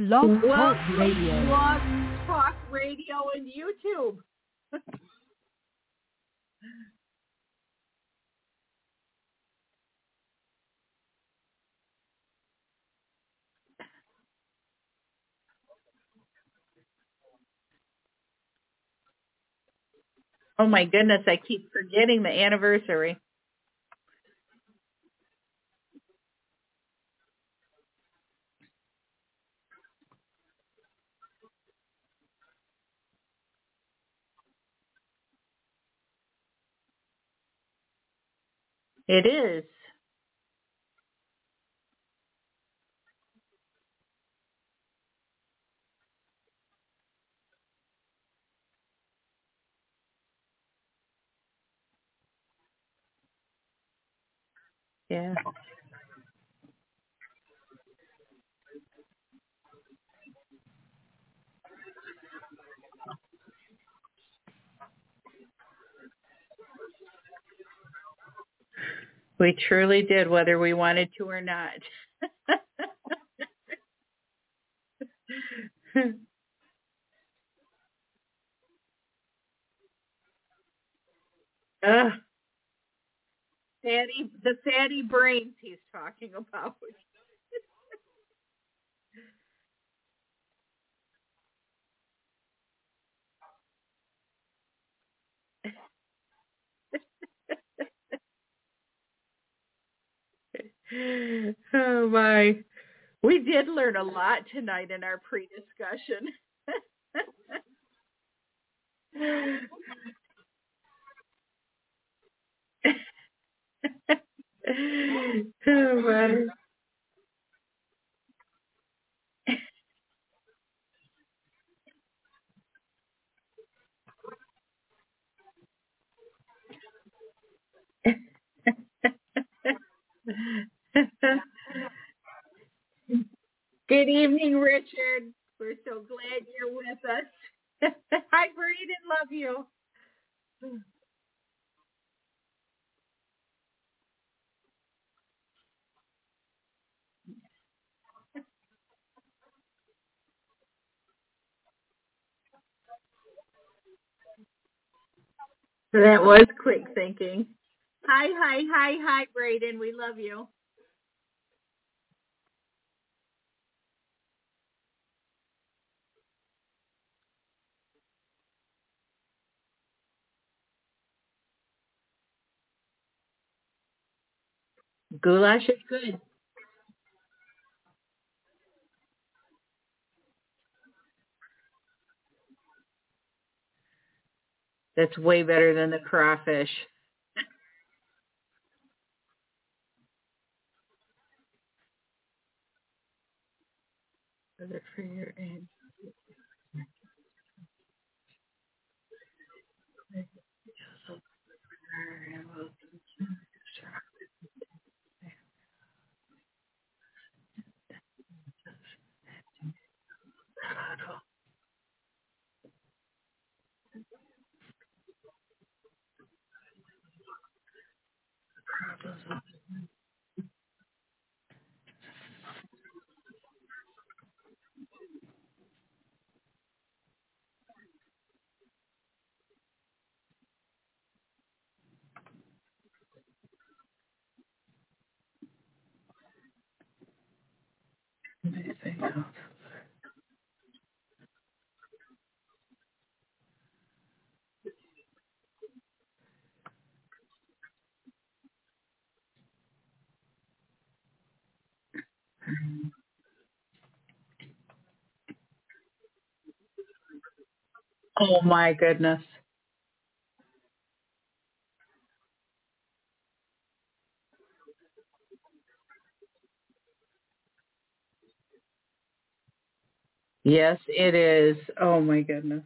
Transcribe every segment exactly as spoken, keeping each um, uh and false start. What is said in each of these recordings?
Blog Well, Talk Radio. Blog Talk Radio and YouTube. Oh my goodness, I keep forgetting the anniversary. It is. Yeah. We truly did, whether we wanted to or not. Ugh. Fatty, the fatty brains he's talking about. Oh my. We did learn a lot tonight in our pre-discussion. Oh my. Good evening, Richard. We're so glad you're with us. Hi, Braden. Love you. That was quick thinking. Hi, hi, hi, hi, Braden. We love you. Goulash is good. That's way better than the crawfish. Is it for your aunt? Oh my goodness. Yes, it is. Oh my goodness.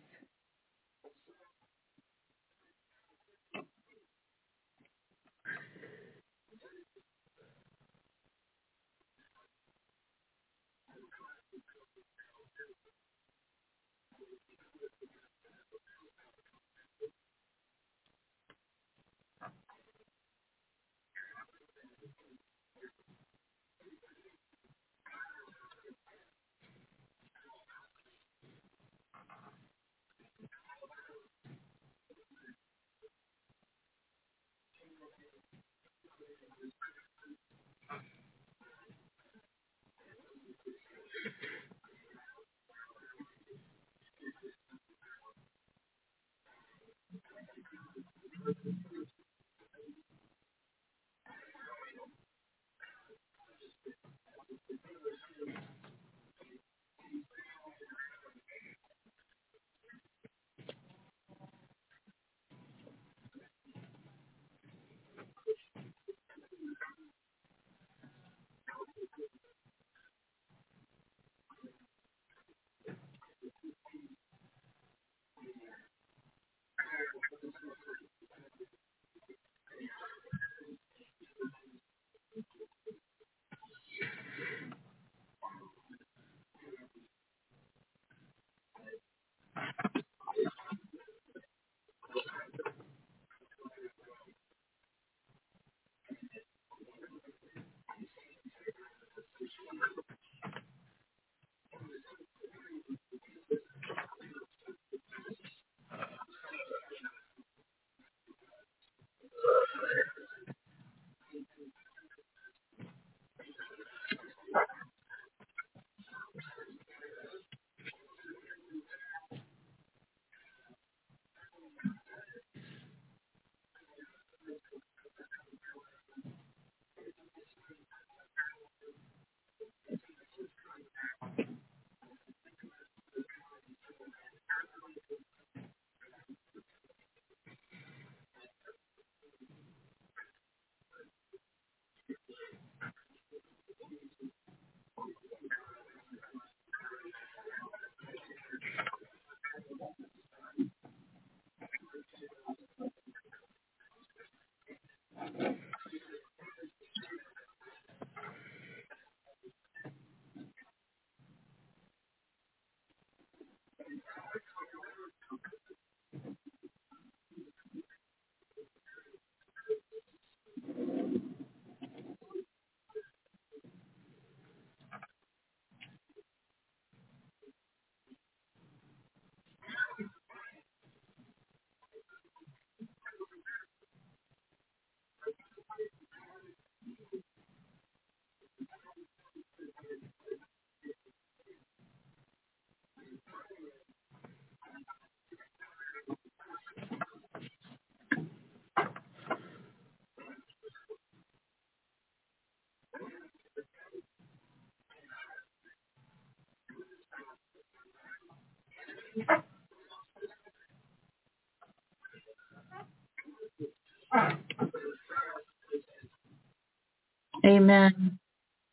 Amen.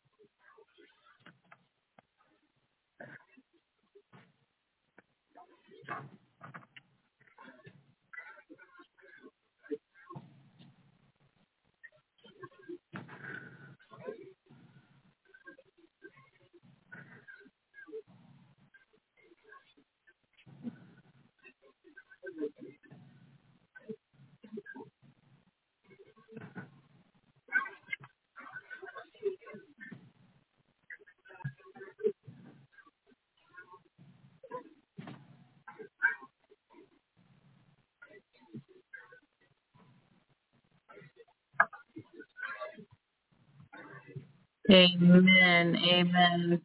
Amen. Amen.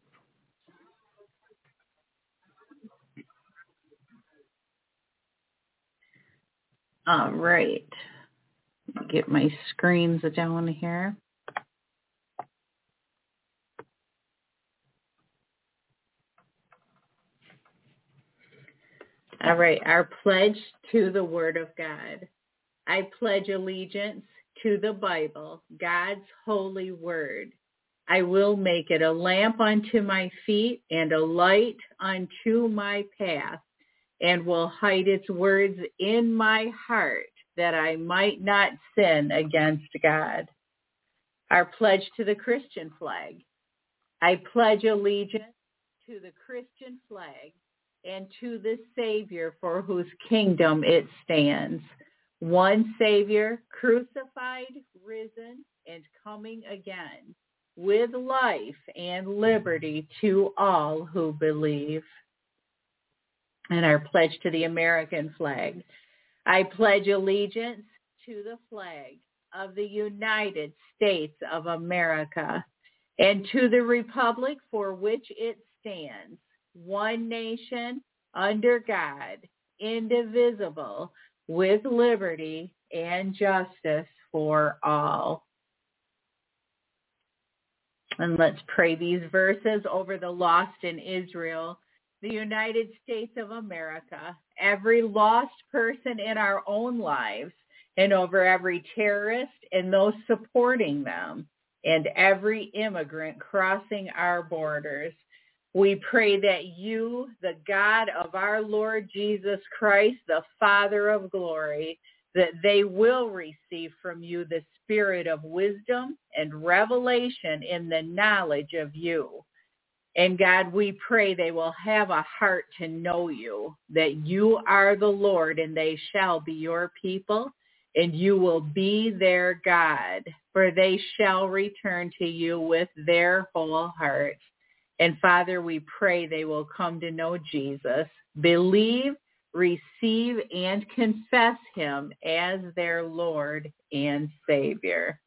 All right. Get my screens down here. All right. Our pledge to the Word of God. I pledge allegiance to the Bible, God's holy word. I will make it a lamp unto my feet and a light unto my path, and will hide its words in my heart, that I might not sin against God. Our pledge to the Christian flag. I pledge allegiance to the Christian flag and to the Savior for whose kingdom it stands. One Savior, crucified, risen, and coming again, with life and liberty to all who believe. And our pledge to the American flag. I pledge allegiance to the flag of the United States of America and to the republic for which it stands, one nation, under God, indivisible, with liberty and justice for all. And let's pray these verses over the lost in Israel, the United States of America, every lost person in our own lives, and over every terrorist and those supporting them, and every immigrant crossing our borders. We pray that you, the God of our Lord Jesus Christ, the Father of glory, that they will receive from you the spirit of wisdom and revelation in the knowledge of you. And God, we pray they will have a heart to know you, that you are the Lord and they shall be your people, and you will be their God, for they shall return to you with their whole heart. And Father, we pray they will come to know Jesus, believe, receive, and confess him as their Lord and Savior.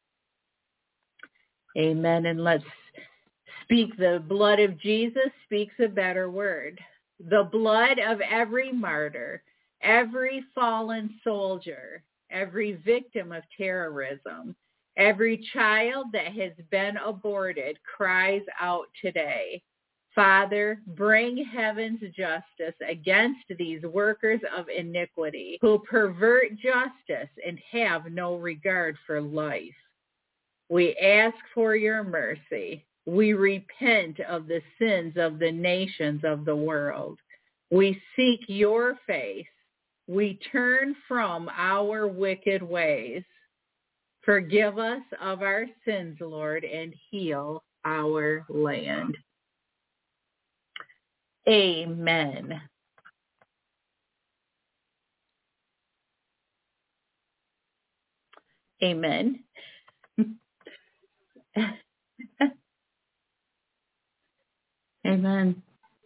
Amen. And let's speak. The blood of Jesus speaks a better word. The blood of every martyr, every fallen soldier, every victim of terrorism, every child that has been aborted cries out today. Father, bring heaven's justice against these workers of iniquity who pervert justice and have no regard for life. We ask for your mercy. We repent of the sins of the nations of the world. We seek your face. We turn from our wicked ways. Forgive us of our sins, Lord, and heal our land. Amen. Amen. Amen.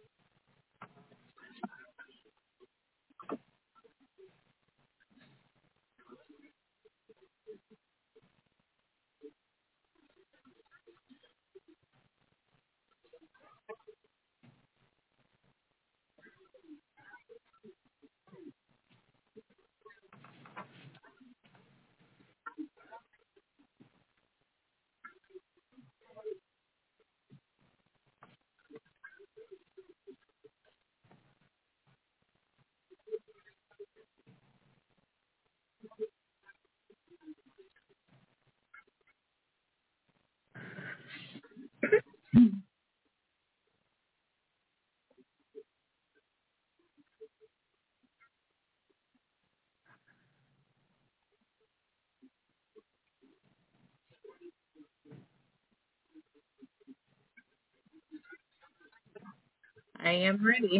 I am ready.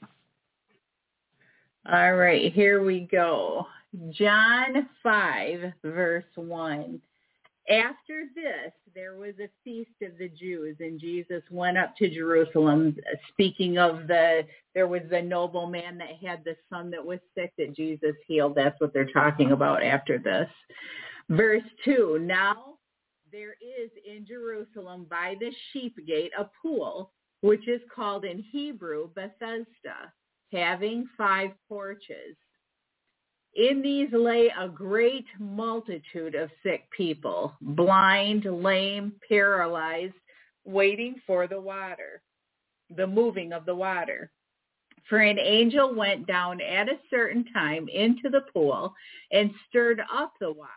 All right, here we go. John five, verse one. After this, there was a feast of the Jews, and Jesus went up to Jerusalem. Speaking of the, there was the nobleman that had the son that was sick that Jesus healed. That's what they're talking about after this. Verse two, now there is in Jerusalem by the sheep gate a pool, which is called in Hebrew Bethesda, having five porches. In these lay a great multitude of sick people, blind, lame, paralyzed, waiting for the water, the moving of the water. For an angel went down at a certain time into the pool and stirred up the water.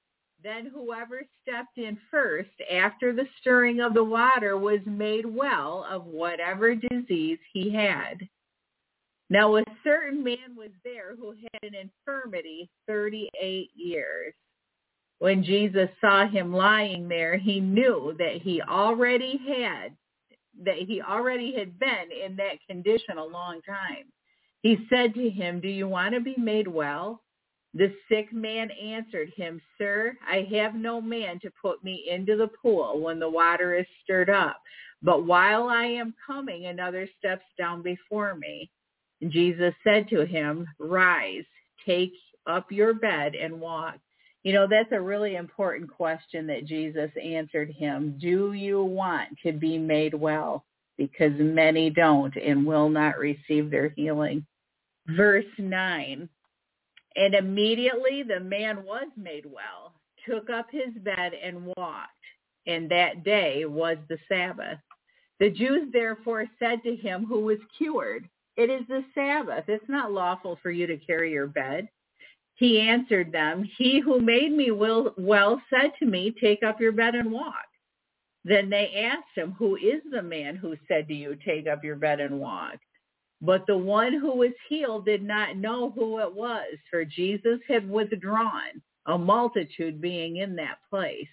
Then whoever stepped in first after the stirring of the water was made well of whatever disease he had. Now a certain man was there who had an infirmity thirty-eight years. When Jesus saw him lying there, he knew that he already had, that he already had been in that condition a long time. He said to him, "Do you want to be made well?" The sick man answered him, "Sir, I have no man to put me into the pool when the water is stirred up. But while I am coming, another steps down before me." Jesus said to him, "Rise, take up your bed and walk." You know, that's a really important question that Jesus answered him. Do you want to be made well? Because many don't and will not receive their healing. Verse nine, and immediately the man was made well, took up his bed and walked. And that day was the Sabbath. The Jews therefore said to him who was cured, "It is the Sabbath. It's not lawful for you to carry your bed." He answered them, "He who made me well, well said to me, 'Take up your bed and walk.'" Then they asked him, "Who is the man who said to you, 'Take up your bed and walk'?" But the one who was healed did not know who it was, for Jesus had withdrawn, a multitude being in that place.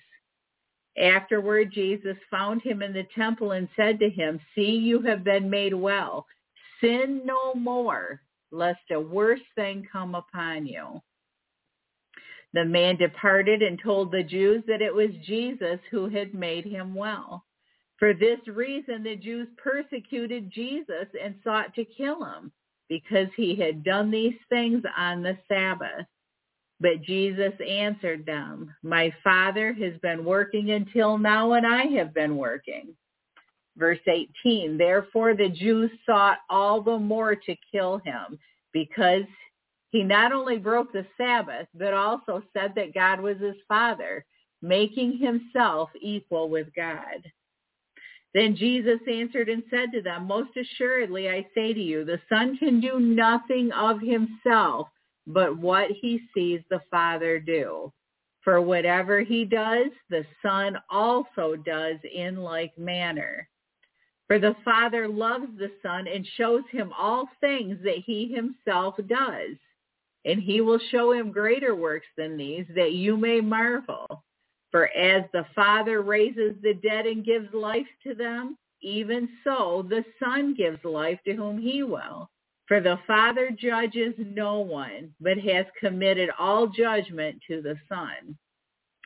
Afterward, Jesus found him in the temple and said to him, "See, you have been made well. Sin no more, lest a worse thing come upon you." The man departed and told the Jews that it was Jesus who had made him well. For this reason, the Jews persecuted Jesus and sought to kill him, because he had done these things on the Sabbath. But Jesus answered them, "My Father has been working until now, and I have been working." Verse eighteen, therefore the Jews sought all the more to kill him, because he not only broke the Sabbath, but also said that God was his Father, making himself equal with God. Then Jesus answered and said to them, "Most assuredly I say to you, the Son can do nothing of himself, but what he sees the Father do. For whatever he does, the Son also does in like manner. For the Father loves the Son and shows him all things that he himself does. And he will show him greater works than these, that you may marvel. For as the Father raises the dead and gives life to them, even so the Son gives life to whom he will. For the Father judges no one, but has committed all judgment to the Son,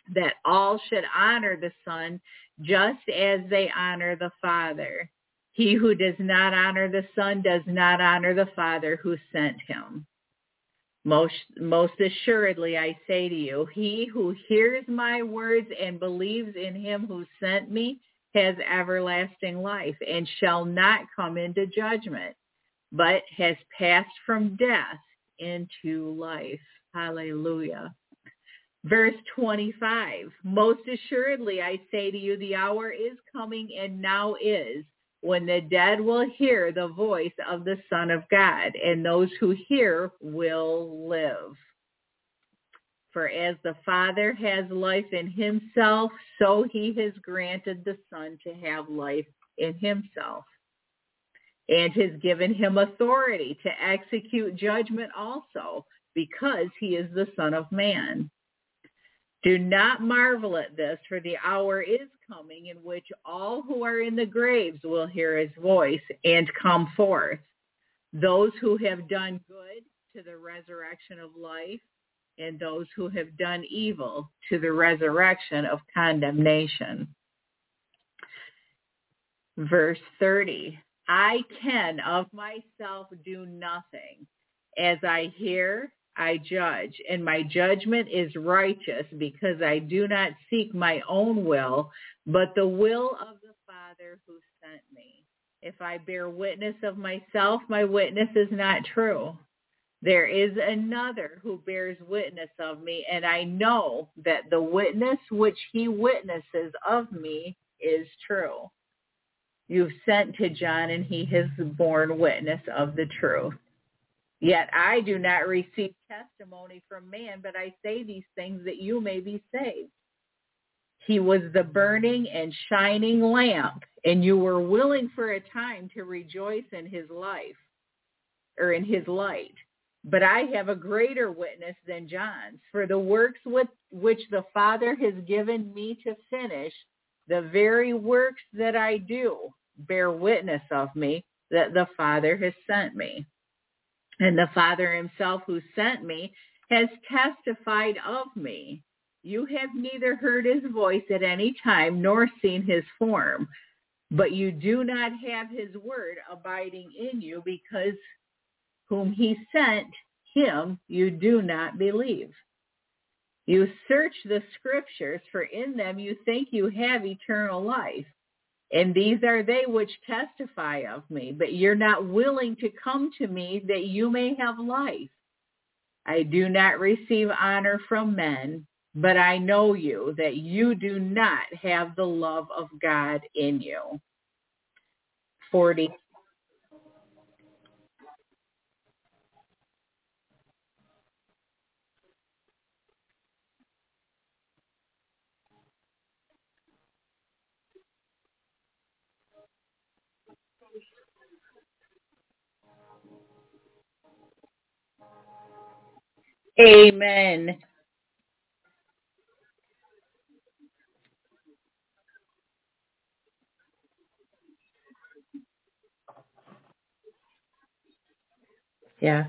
that all should honor the Son just as they honor the Father. He who does not honor the Son does not honor the Father who sent him. Most, most assuredly, I say to you, he who hears my words and believes in him who sent me has everlasting life and shall not come into judgment, but has passed from death into life. Hallelujah. Verse twenty-five, most assuredly I say to you, the hour is coming and now is, when the dead will hear the voice of the Son of God, and those who hear will live. For as the Father has life in himself, so he has granted the Son to have life in himself, and has given him authority to execute judgment also, because he is the Son of Man. Do not marvel at this, for the hour is coming in which all who are in the graves will hear his voice and come forth. Those who have done good to the resurrection of life, and those who have done evil to the resurrection of condemnation. Verse thirty, I can of myself do nothing. As I hear, I judge, and my judgment is righteous, because I do not seek my own will, but the will of the Father who sent me. If I bear witness of myself, my witness is not true. There is another who bears witness of me, and I know that the witness which he witnesses of me is true. You've sent to John, and he has borne witness of the truth. Yet I do not receive testimony from man, but I say these things that you may be saved. He was the burning and shining lamp, and you were willing for a time to rejoice in his life, or in his light. But I have a greater witness than John's, for the works with which the Father has given me to finish, the very works that I do, bear witness of me that the Father has sent me. And the Father himself who sent me has testified of me. You have neither heard his voice at any time nor seen his form, but you do not have his word abiding in you, because whom he sent, him you do not believe. You search the scriptures, for in them you think you have eternal life. And these are they which testify of me, but you're not willing to come to me that you may have life. I do not receive honor from men, but I know you, that you do not have the love of God in you. forty. Amen. Yeah.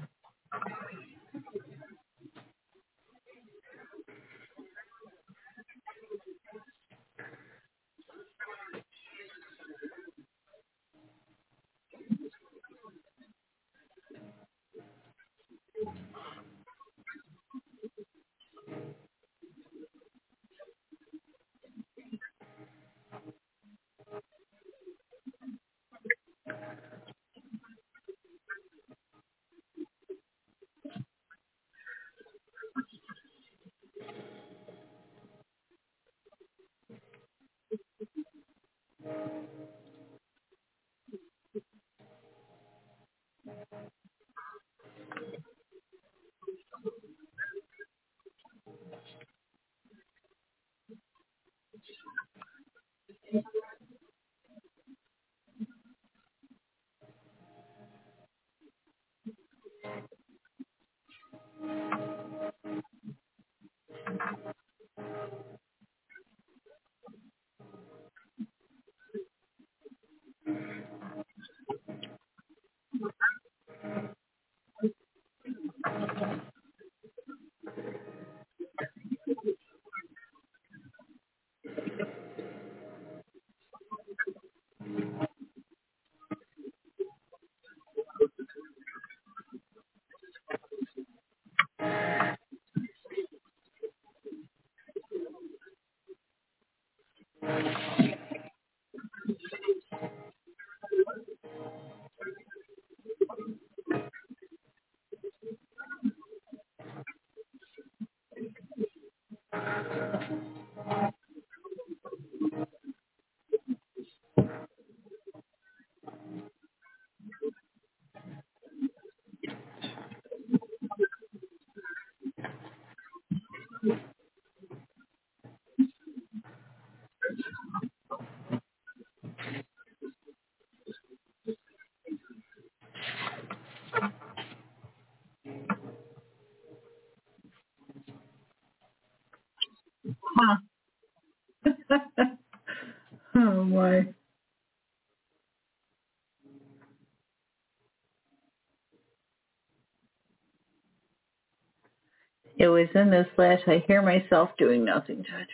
It was in this last, I hear myself doing nothing. Judgment.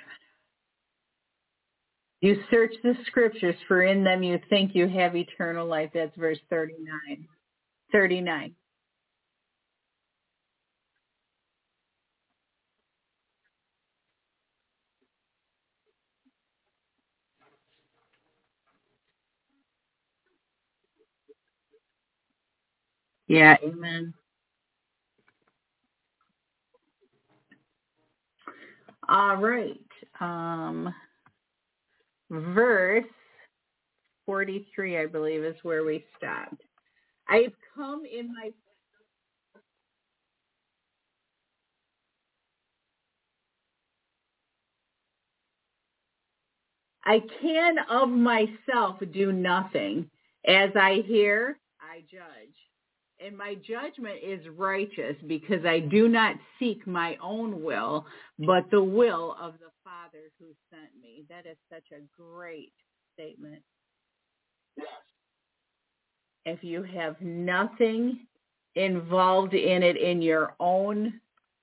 You search the scriptures, for in them you think you have eternal life. That's verse thirty-nine. thirty-nine. Yeah, amen. All right. Um, verse forty-three, I believe, is where we stopped. I've come in my I can of myself do nothing. As I hear, I judge. And my judgment is righteous because I do not seek my own will, but the will of the Father who sent me. That is such a great statement. If you have nothing involved in it in your own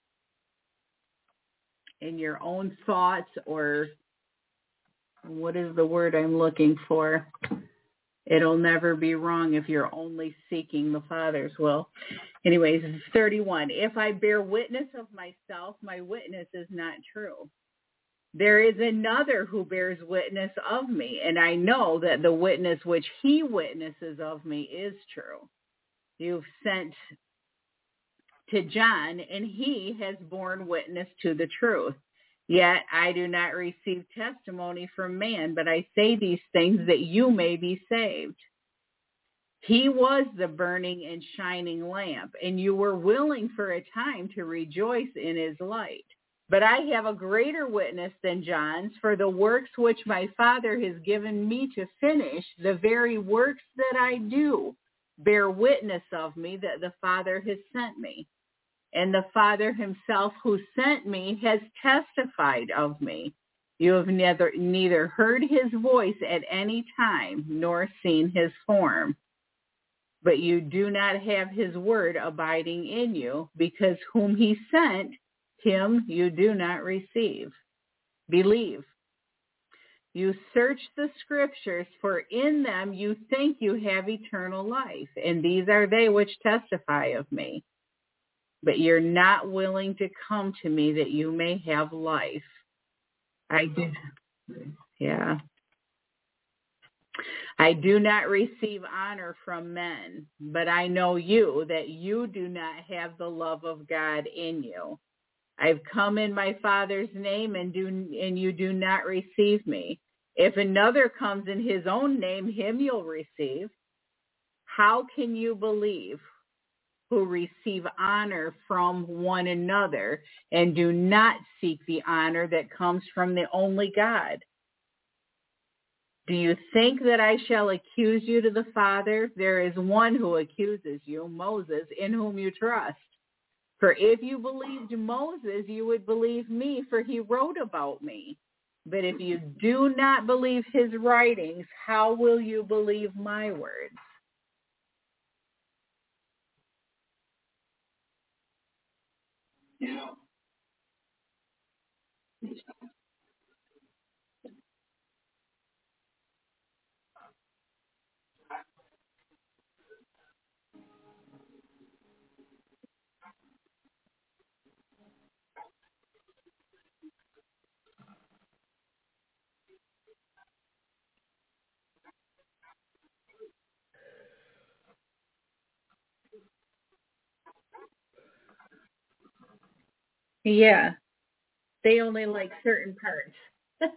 in your own thoughts, or what is the word I'm looking for? It'll never be wrong if you're only seeking the Father's will. Anyways, thirty-one. If I bear witness of myself, my witness is not true. There is another who bears witness of me, and I know that the witness which he witnesses of me is true. You've sent to John, and he has borne witness to the truth. Yet I do not receive testimony from man, but I say these things that you may be saved. He was the burning and shining lamp, and you were willing for a time to rejoice in his light. But I have a greater witness than John's, for the works which my Father has given me to finish, the very works that I do, bear witness of me that the Father has sent me. And the Father himself who sent me has testified of me. You have neither, neither heard his voice at any time nor seen his form. But you do not have his word abiding in you, because whom he sent, him you do not receive. Believe. You search the scriptures, for in them you think you have eternal life, and these are they which testify of me. But you're not willing to come to me that you may have life. I do. Yeah. I do not receive honor from men, but I know you, that you do not have the love of God in you. I've come in my Father's name, and do and you do not receive me. If another comes in his own name, him you'll receive. How can you believe, who receive honor from one another and do not seek the honor that comes from the only God? Do you think that I shall accuse you to the Father? There is one who accuses you, Moses, in whom you trust. For if you believed Moses, you would believe me, for he wrote about me. But if you do not believe his writings, how will you believe my words? Yeah, they only like certain parts.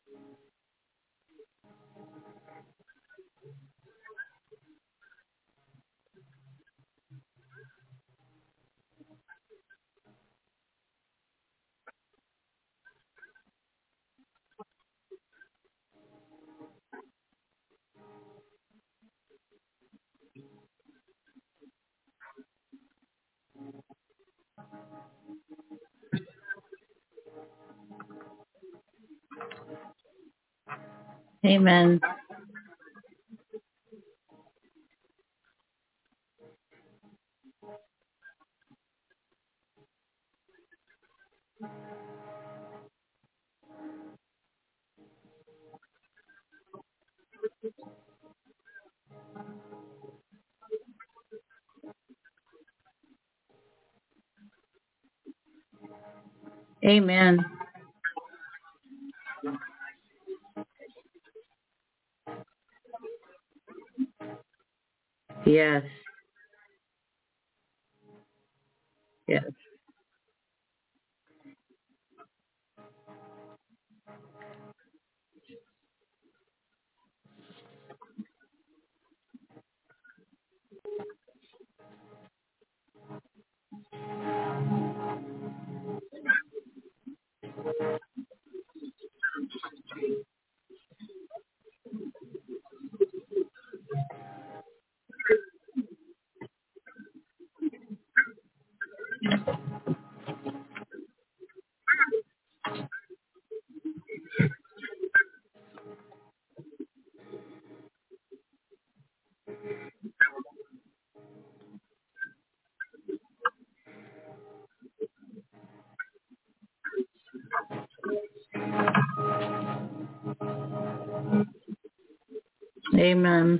Amen. Amen. Yes. Yes. Amen.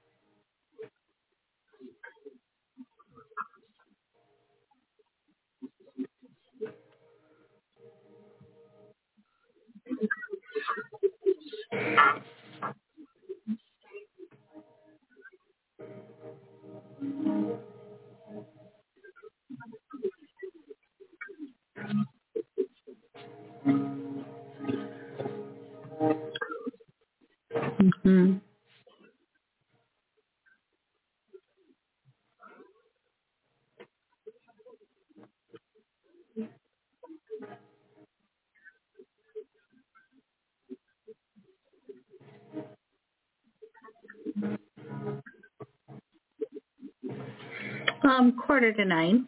Mm-hmm. Um, quarter to nine.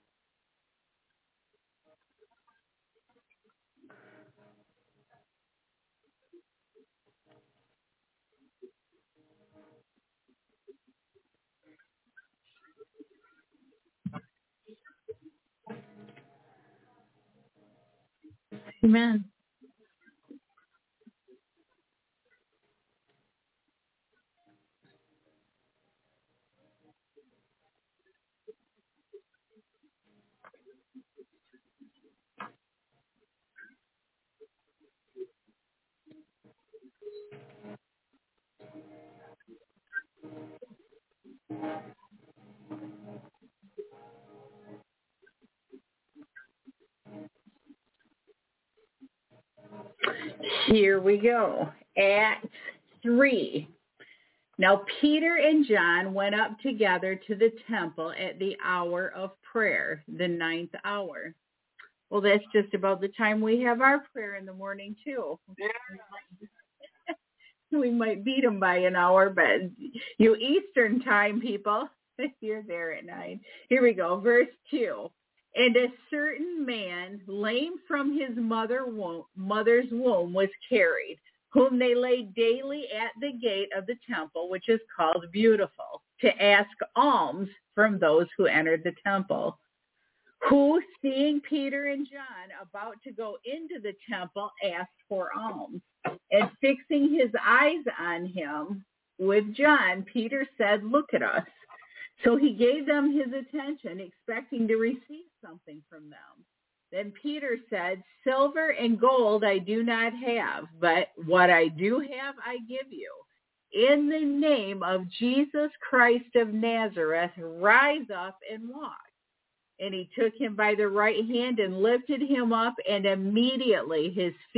Amen. Here we go. Acts three. Now Peter and John went up together to the temple at the hour of prayer, the ninth hour. Well, that's just about the time we have our prayer in the morning, too. We might beat them by an hour, but you Eastern time people, you're there at nine. Here we go, verse two. And a certain man, lame from his mother womb, mother's womb, was carried, whom they laid daily at the gate of the temple, which is called Beautiful, to ask alms from those who entered the temple. Who, seeing Peter and John about to go into the temple, asked for alms. And fixing his eyes on him with John, Peter said, "Look at us." So he gave them his attention, expecting to receive something from them. Then Peter said, "Silver and gold I do not have, but what I do have I give you. In the name of Jesus Christ of Nazareth, rise up and walk." And he took him by the right hand and lifted him up, and immediately his feet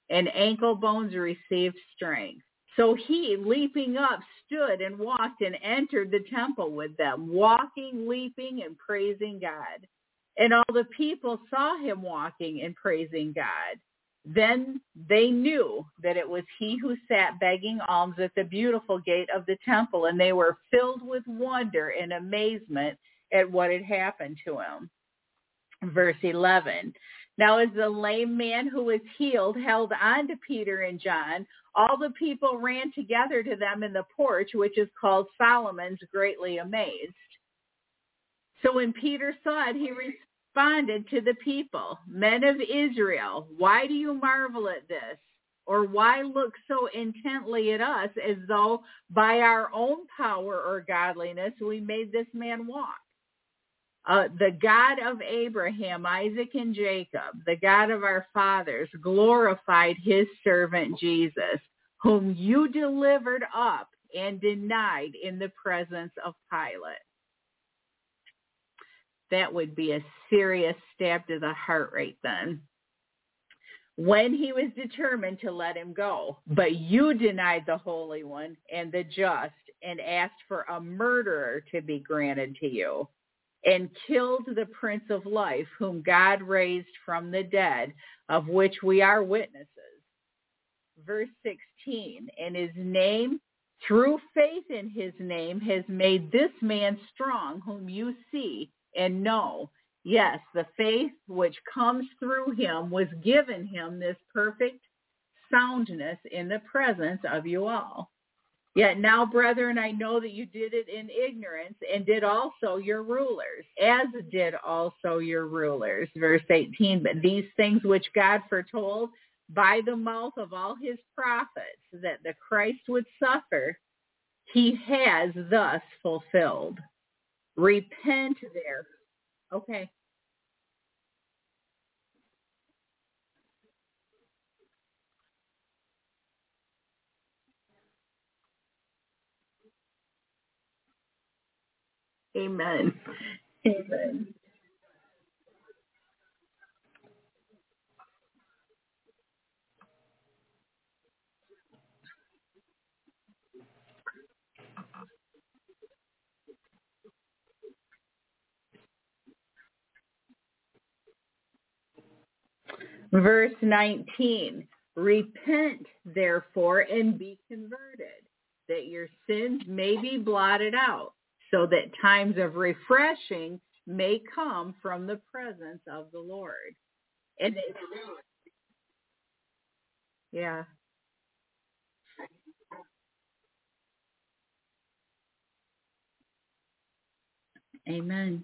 and ankle bones received strength. So he, leaping up, stood and walked and entered the temple with them, walking, leaping, and praising God. And all the people saw him walking and praising God. Then they knew that it was he who sat begging alms at the beautiful gate of the temple, and they were filled with wonder and amazement at what had happened to him. Verse eleven. Now as the lame man who was healed held on to Peter and John, all the people ran together to them in the porch, which is called Solomon's, greatly amazed. So when Peter saw it, he responded to the people, Men of Israel, why do you marvel at this? Or why look so intently at us as though by our own power or godliness we made this man walk? Uh, the God of Abraham, Isaac, and Jacob, the God of our fathers, glorified his servant Jesus, whom you delivered up and denied in the presence of Pilate. That would be a serious stab to the heart right then. When he was determined to let him go, but you denied the Holy One and the just and asked for a murderer to be granted to you, and killed the Prince of Life, whom God raised from the dead, of which we are witnesses. Verse sixteen, and his name, through faith in his name, has made this man strong, whom you see and know. Yes, the faith which comes through him was given him this perfect soundness in the presence of you all. Yet now, brethren, I know that you did it in ignorance, and did also your rulers, as did also your rulers. Verse eighteen, but these things which God foretold by the mouth of all his prophets, that the Christ would suffer, he has thus fulfilled. Repent there. Okay. Amen. Amen. Verse nineteen, repent therefore and be converted, that your sins may be blotted out, so that times of refreshing may come from the presence of the Lord. And it, yeah, amen.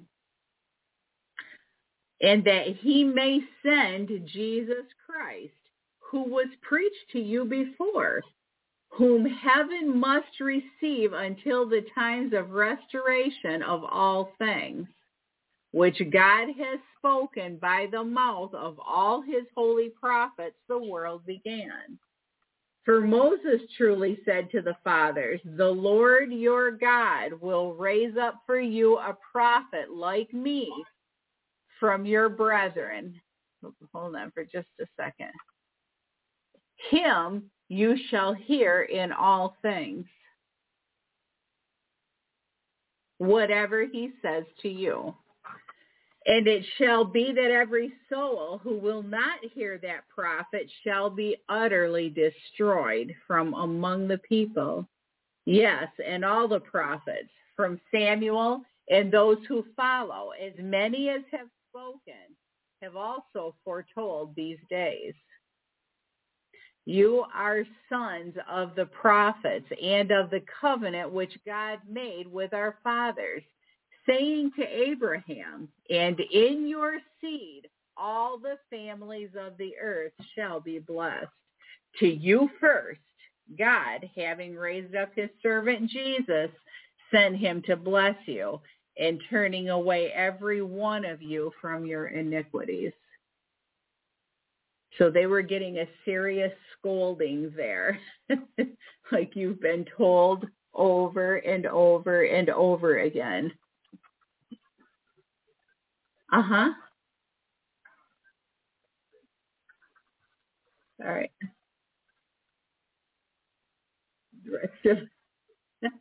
And that he may send Jesus Christ, who was preached to you before, whom heaven must receive until the times of restoration of all things, which God has spoken by the mouth of all his holy prophets the world began. For Moses truly said to the fathers, the Lord your God will raise up for you a prophet like me from your brethren. Hold on for just a second. Him you shall hear in all things, whatever he says to you. And it shall be that every soul who will not hear that prophet shall be utterly destroyed from among the people. Yes, and all the prophets, from Samuel and those who follow, as many as have spoken, have also foretold these days. You are sons of the prophets and of the covenant which God made with our fathers, saying to Abraham, and in your seed all the families of the earth shall be blessed. To you first, God, having raised up his servant Jesus, sent him to bless you, and turning away every one of you from your iniquities. So they were getting a serious scolding there, like you've been told over and over and over again. Uh-huh. All right. rest of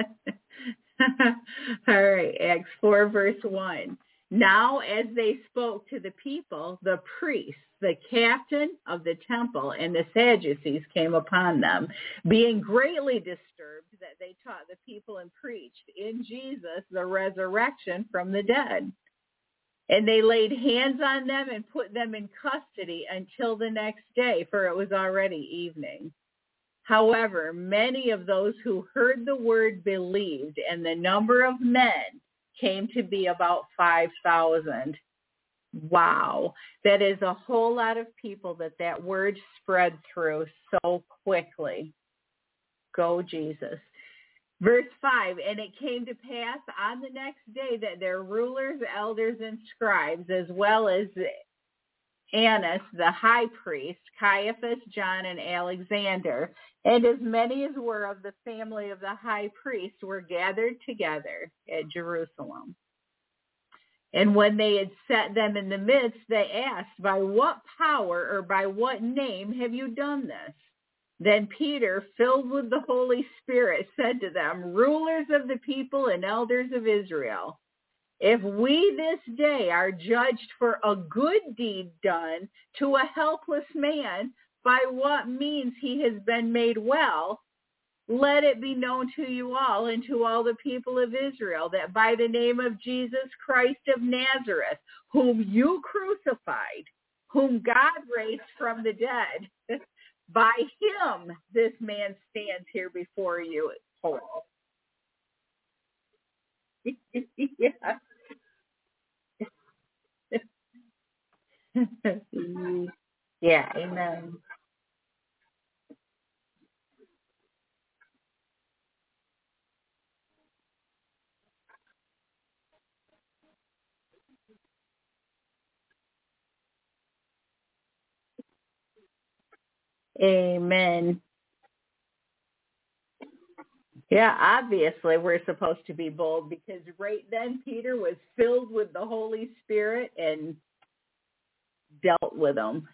All right, Acts four, verse one. Now as they spoke to the people, the priests, the captain of the temple, and the Sadducees came upon them, being greatly disturbed that they taught the people and preached in Jesus the resurrection from the dead. And they laid hands on them and put them in custody until the next day, for it was already evening. However, many of those who heard the word believed, and the number of men came to be about five thousand. Wow. That is a whole lot of people that that word spread through so quickly. Go, Jesus. Verse five, and it came to pass on the next day that their rulers, elders, and scribes, as well as Annas, the high priest, Caiaphas, John, and Alexander, and as many as were of the family of the high priest, were gathered together at Jerusalem. And when they had set them in the midst, they asked, by what power or by what name have you done this? Then Peter, filled with the Holy Spirit, said to them, rulers of the people and elders of Israel, if we this day are judged for a good deed done to a helpless man, by what means he has been made well, let it be known to you all and to all the people of Israel that by the name of Jesus Christ of Nazareth, whom you crucified, whom God raised from the dead, by him this man stands here before you whole. Yeah. Yeah, amen. Amen. Yeah, obviously we're supposed to be bold because right then Peter was filled with the Holy Spirit and dealt with them.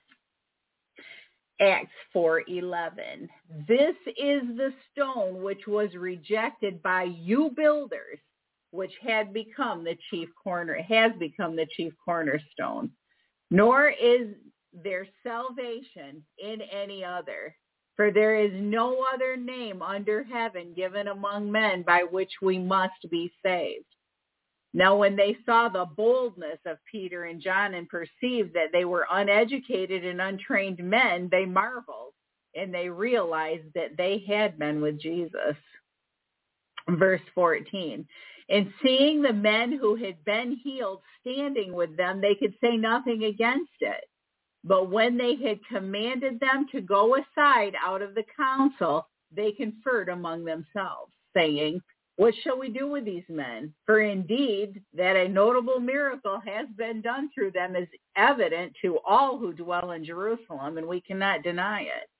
Acts four eleven. This is the stone which was rejected by you builders, which had become the chief corner, has become the chief cornerstone. Nor is there salvation in any other, for there is no other name under heaven given among men by which we must be saved. Now when they saw the boldness of Peter and John and perceived that they were uneducated and untrained men, they marveled, and they realized that they had been with Jesus. Verse fourteen, and seeing the men who had been healed standing with them, they could say nothing against it. But when they had commanded them to go aside out of the council, they conferred among themselves, saying, what shall we do with these men? For indeed, that a notable miracle has been done through them is evident to all who dwell in Jerusalem, and we cannot deny it.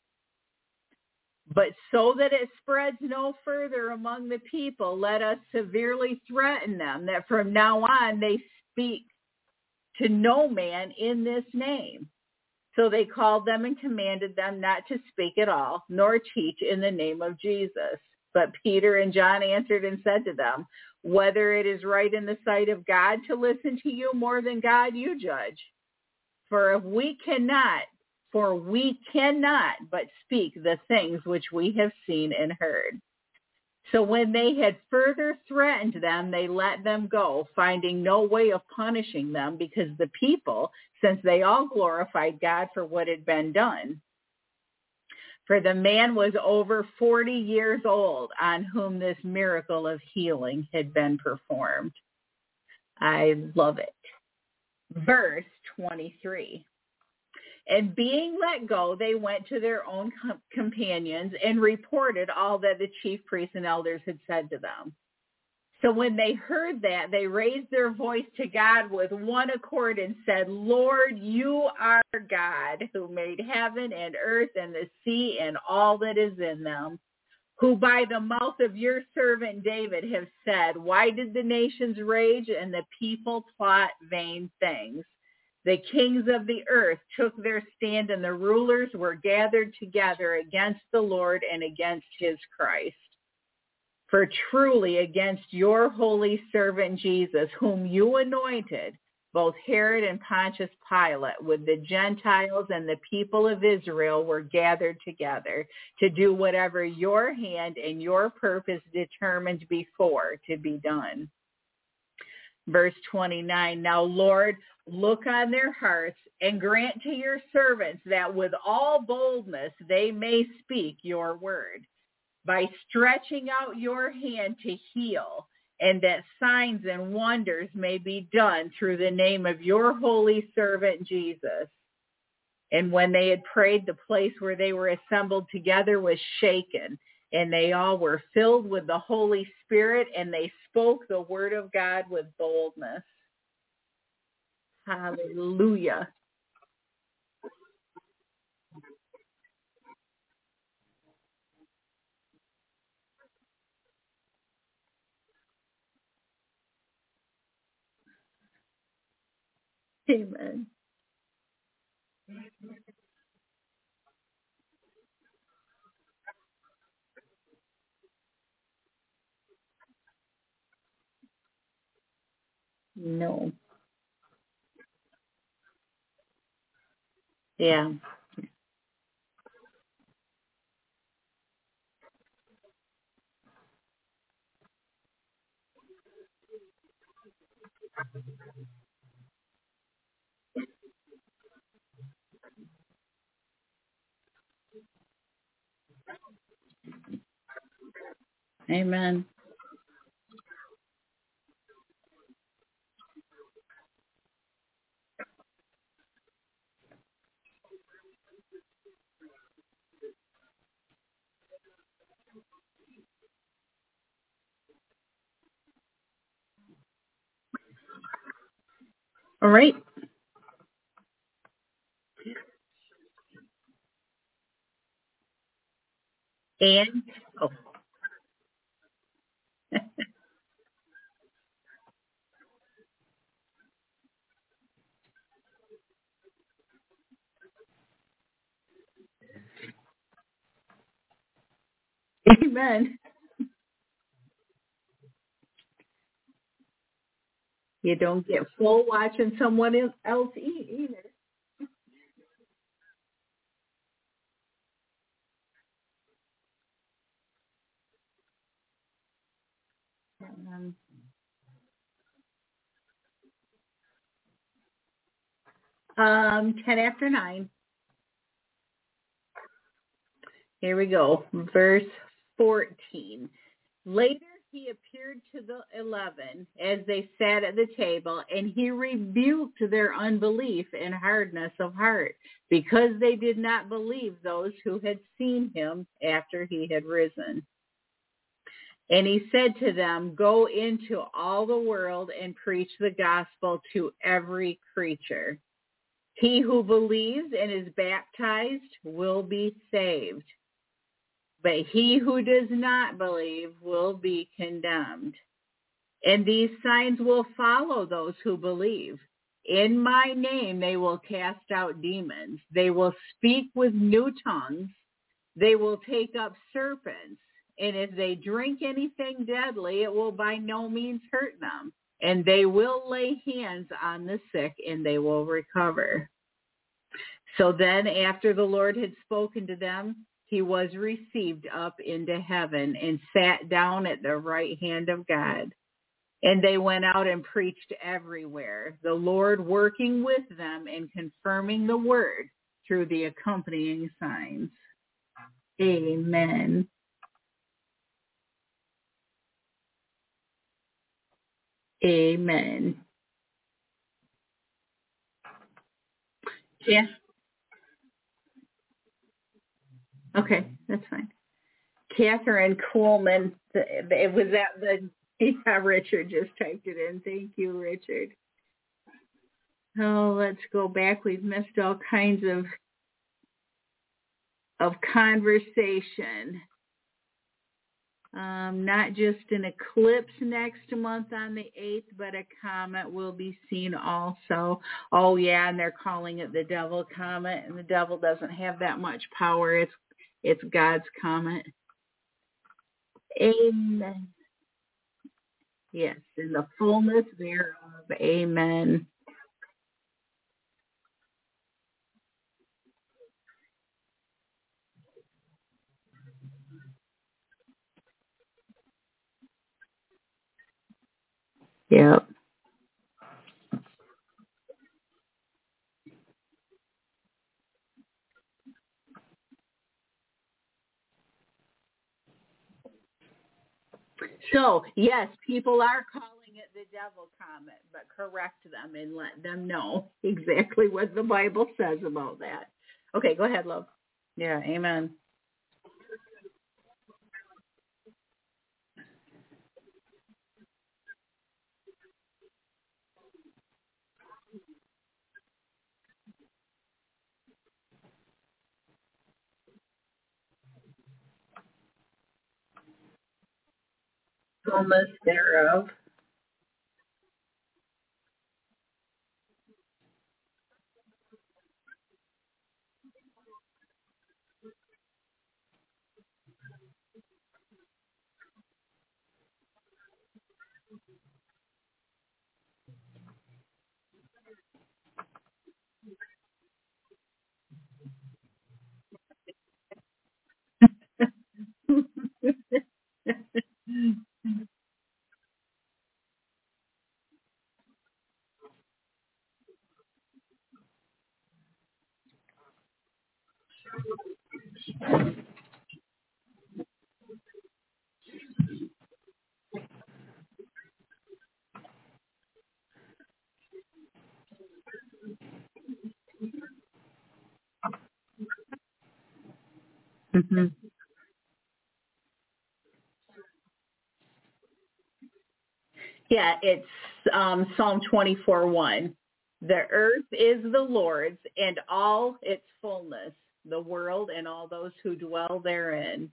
But so that it spreads no further among the people, let us severely threaten them that from now on they speak to no man in this name. So they called them and commanded them not to speak at all, nor teach in the name of Jesus. But Peter and John answered and said to them, whether it is right in the sight of God to listen to you more than God, you judge. For if we cannot, for we cannot but speak the things which we have seen and heard. So when they had further threatened them, they let them go, finding no way of punishing them, because the people, since they all glorified God for what had been done. For the man was over forty years old on whom this miracle of healing had been performed. I love it. Verse twenty-three. And being let go, they went to their own com- companions and reported all that the chief priests and elders had said to them. So when they heard that, they raised their voice to God with one accord and said, Lord, you are God who made heaven and earth and the sea and all that is in them, who by the mouth of your servant David have said, why did the nations rage and the people plot vain things? The kings of the earth took their stand, and the rulers were gathered together against the Lord and against his Christ. For truly against your holy servant Jesus, whom you anointed, both Herod and Pontius Pilate, with the Gentiles and the people of Israel, were gathered together to do whatever your hand and your purpose determined before to be done. Verse twenty-nine, now, Lord, look on their hearts and grant to your servants that with all boldness they may speak your word, by stretching out your hand to heal, and that signs and wonders may be done through the name of your holy servant Jesus. And when they had prayed, the place where they were assembled together was shaken, and they all were filled with the Holy Spirit, and they spoke the word of God with boldness. Hallelujah. Amen. No. Yeah. Amen. All right. And, oh. Amen. You don't get full watching someone else eat either. Um, um, ten after nine. Here we go. Verse fourteen. Later he appeared to the eleven as they sat at the table, and he rebuked their unbelief and hardness of heart, because they did not believe those who had seen him after he had risen. And he said to them, go into all the world and preach the gospel to every creature. He who believes and is baptized will be saved, but he who does not believe will be condemned. And these signs will follow those who believe. In my name they will cast out demons. They will speak with new tongues. They will take up serpents. And if they drink anything deadly, it will by no means hurt them. And they will lay hands on the sick, and they will recover. So then, after the Lord had spoken to them, he was received up into heaven and sat down at the right hand of God. And they went out and preached everywhere, the Lord working with them and confirming the word through the accompanying signs. Amen. Amen. Yeah. Okay, that's fine. Catherine Coleman, it was at the, yeah, Richard just typed it in. Thank you, Richard. Oh, let's go back. We've missed all kinds of of conversation. Um, not just an eclipse next month on the eighth, but a comet will be seen also. Oh yeah, and they're calling it the devil comet, and the devil doesn't have that much power. It's it's God's comet. Amen. Yes, in the fullness thereof. Amen. Yep. So, yes, people are calling it the devil comet, but correct them and let them know exactly what the Bible says about that. Okay, go ahead, love. Yeah, amen. Fullness thereof. hmm Yeah, it's um, Psalm twenty-four one. The earth is the Lord's and all its fullness, the world and all those who dwell therein.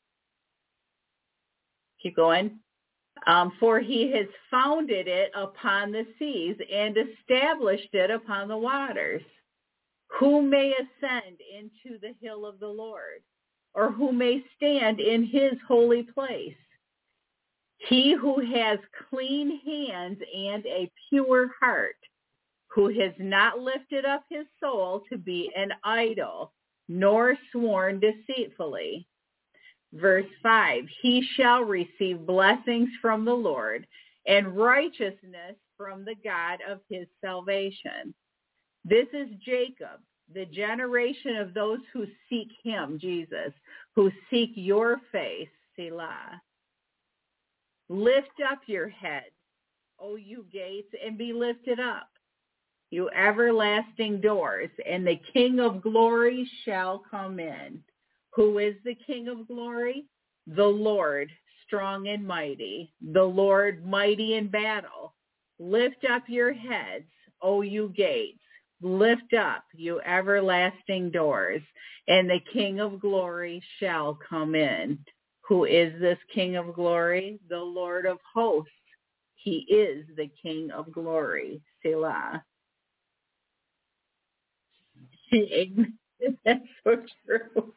Keep going. Um, for he has founded it upon the seas and established it upon the waters. Who may ascend into the hill of the Lord, or who may stand in his holy place? He who has clean hands and a pure heart, who has not lifted up his soul to be an idol, nor sworn deceitfully. Verse five, he shall receive blessings from the Lord and righteousness from the God of his salvation. This is Jacob, the generation of those who seek him, Jesus, who seek your face, Selah. Lift up your head, O you gates, and be lifted up, you everlasting doors, and the King of glory shall come in. Who is the King of glory? The Lord, strong and mighty, the Lord mighty in battle. Lift up your heads, O you gates. Lift up, you everlasting doors, and the King of glory shall come in. Who is this King of glory? The Lord of hosts. He is the King of glory. Selah. That's so true.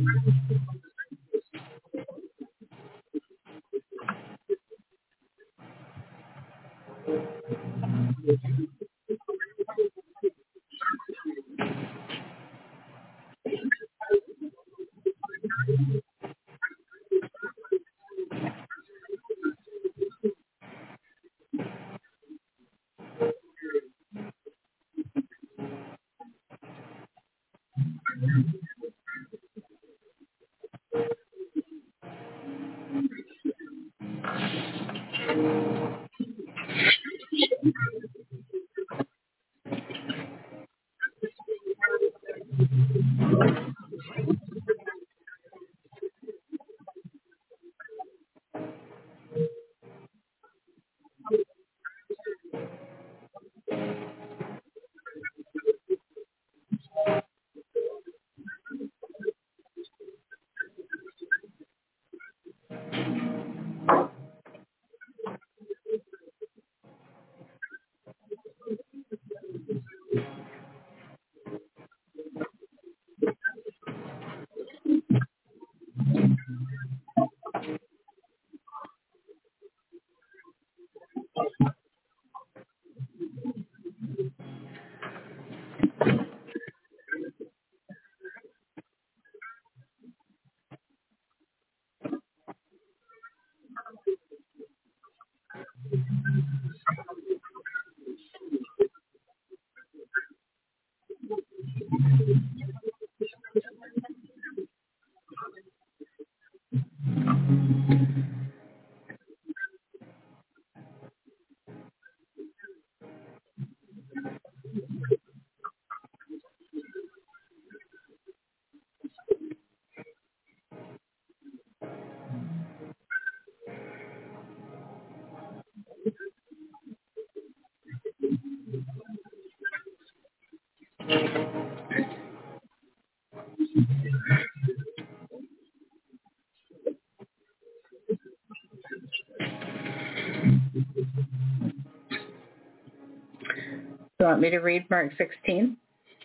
You want me to read Mark sixteen?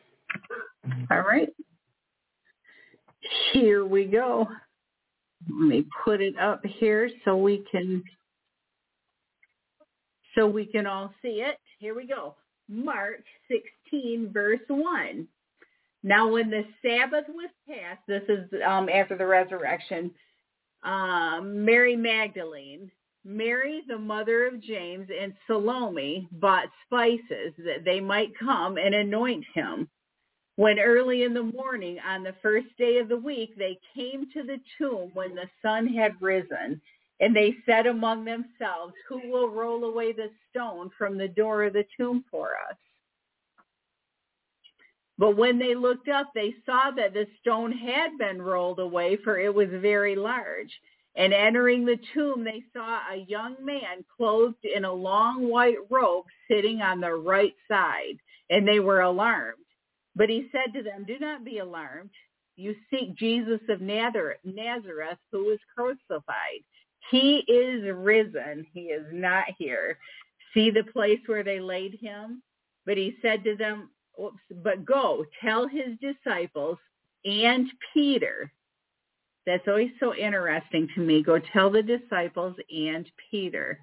All right. Here we go. Let me put it up here so we can so we can all see it. Here we go. Mark sixteen, verse one. Now when the Sabbath was past, this is um, after the resurrection, um, Mary Magdalene, Mary, the mother of James, and Salome bought spices that they might come and anoint him. When early in the morning on the first day of the week, they came to the tomb when the sun had risen, and they said among themselves, "Who will roll away the stone from the door of the tomb for us?" But when they looked up, they saw that the stone had been rolled away, for it was very large. And entering the tomb, they saw a young man clothed in a long white robe sitting on the right side, and they were alarmed. But he said to them, "Do not be alarmed. You seek Jesus of Nazareth, who was crucified. He is risen. He is not here. See the place where they laid him?" But he said to them, oops, "But go, tell his disciples and Peter." That's always so interesting to me. Go tell the disciples and Peter.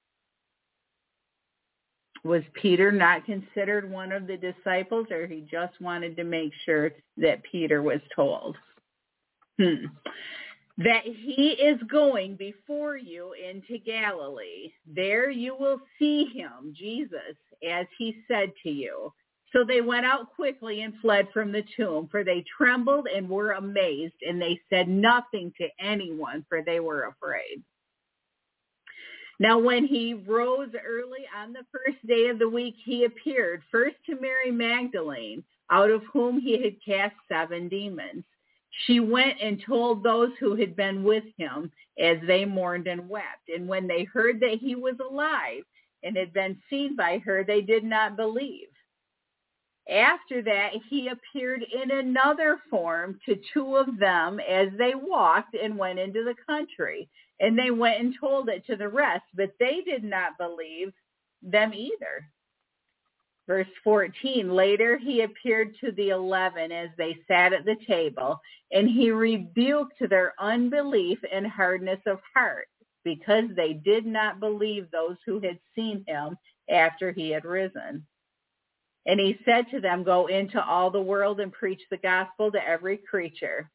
Was Peter not considered one of the disciples, or he just wanted to make sure that Peter was told? Hmm. That he is going before you into Galilee. There you will see him, Jesus, as he said to you. So they went out quickly and fled from the tomb, for they trembled and were amazed, and they said nothing to anyone, for they were afraid. Now when he rose early on the first day of the week, he appeared first to Mary Magdalene, out of whom he had cast seven demons. She went and told those who had been with him as they mourned and wept. And when they heard that he was alive and had been seen by her, they did not believe. After that, he appeared in another form to two of them as they walked and went into the country. And they went and told it to the rest, but they did not believe them either. Verse fourteen, later he appeared to the eleven as they sat at the table, and he rebuked their unbelief and hardness of heart, because they did not believe those who had seen him after he had risen. And he said to them, go into all the world and preach the gospel to every creature.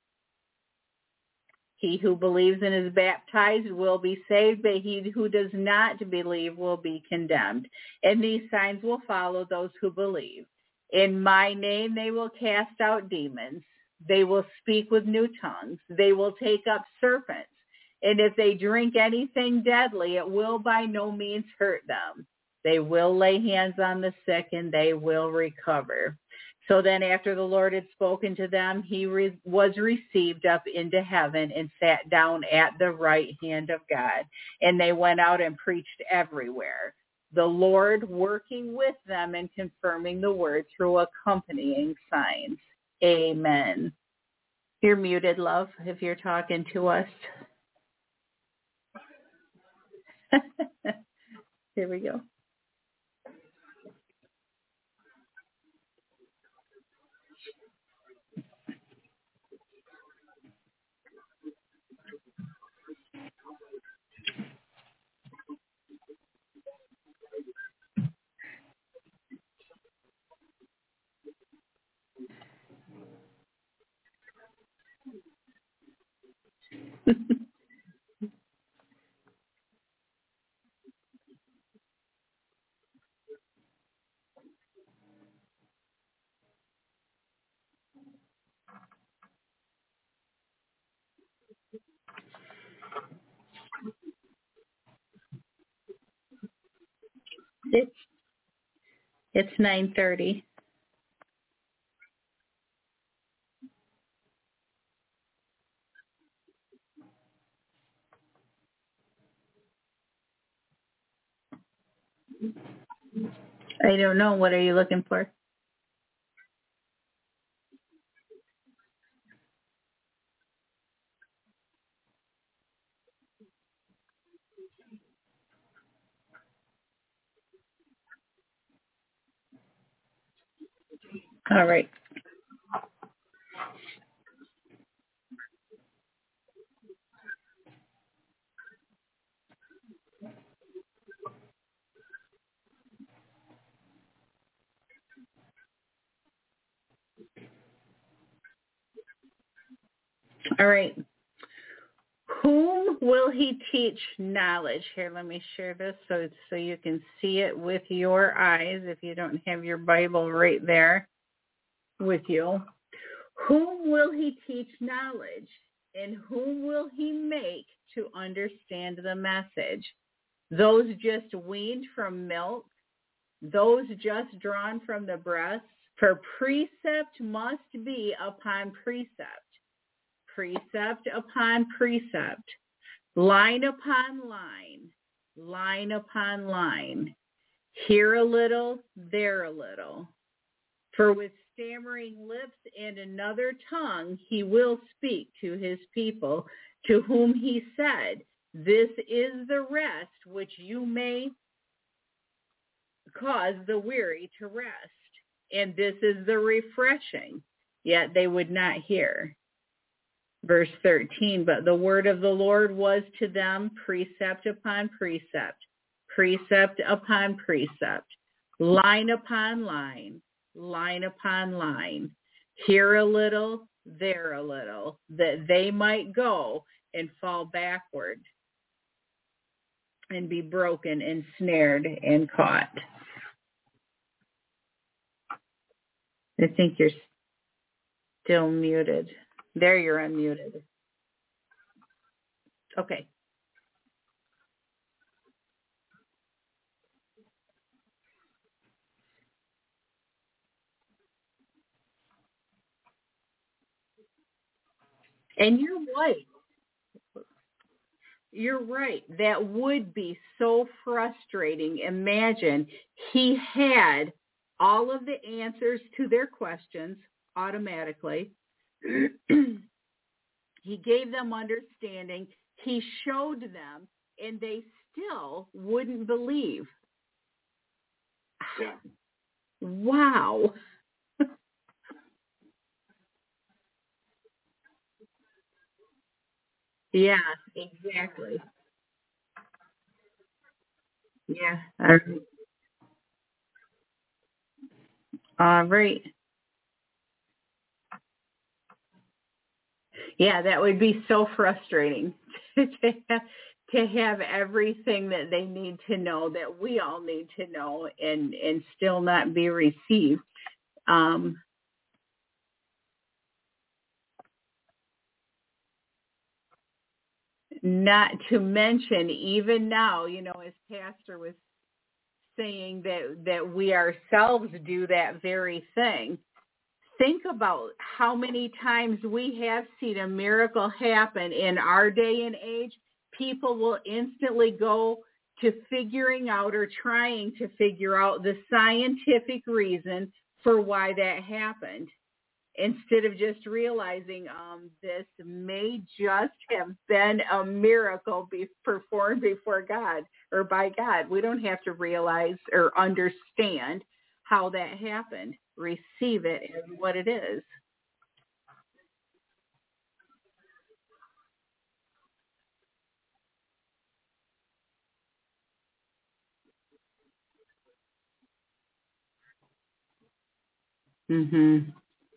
He who believes and is baptized will be saved, but he who does not believe will be condemned. And these signs will follow those who believe. In my name they will cast out demons. They will speak with new tongues. They will take up serpents. And if they drink anything deadly, it will by no means hurt them. They will lay hands on the sick and they will recover. So then after the Lord had spoken to them, he re- was received up into heaven and sat down at the right hand of God. And they went out and preached everywhere, the Lord working with them and confirming the word through accompanying signs. Amen. You're muted, love, if you're talking to us. Here we go. It's, it's nine thirty. I don't know. What are you looking for? All right. All right. Whom will he teach knowledge? Here, let me share this so so you can see it with your eyes if you don't have your Bible right there with you. Whom will he teach knowledge? And whom will he make to understand the message? Those just weaned from milk? Those just drawn from the breast? For precept must be upon precept, precept upon precept, line upon line, line upon line, here a little, there a little. For with stammering lips and another tongue he will speak to his people, to whom he said, this is the rest which you may cause the weary to rest, and this is the refreshing. Yet they would not hear. Verse thirteen, but the word of the Lord was to them precept upon precept, precept upon precept, line upon line, line upon line, here a little, there a little, that they might go and fall backward and be broken and snared and caught. I think you're still muted. There, you're unmuted. Okay. And you're right. You're right. That would be so frustrating. Imagine he had all of the answers to their questions automatically. He gave them understanding. He showed them, and they still wouldn't believe. Yeah. Wow. Yeah, exactly. Yeah. All right. All right. Yeah, that would be so frustrating to have, to have everything that they need to know, that we all need to know, and and still not be received. Um, Not to mention, even now, you know, as Pastor was saying, that that we ourselves do that very thing. Think about how many times we have seen a miracle happen in our day and age. People will instantly go to figuring out or trying to figure out the scientific reason for why that happened, instead of just realizing um, this may just have been a miracle be performed before God or by God. We don't have to realize or understand how that happened. Receive it as what it is. Mhm.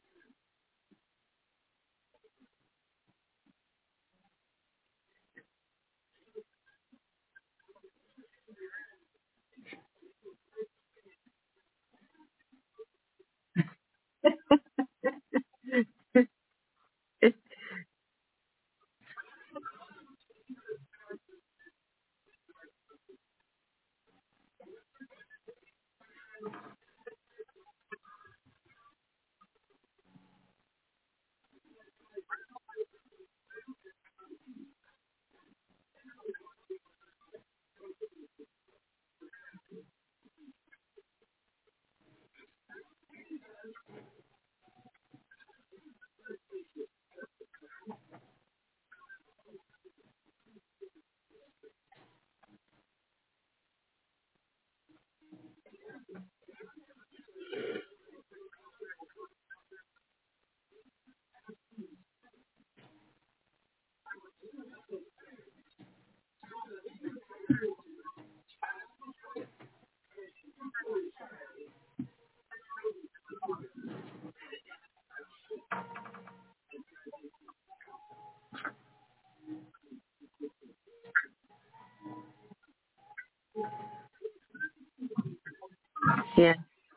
Yeah.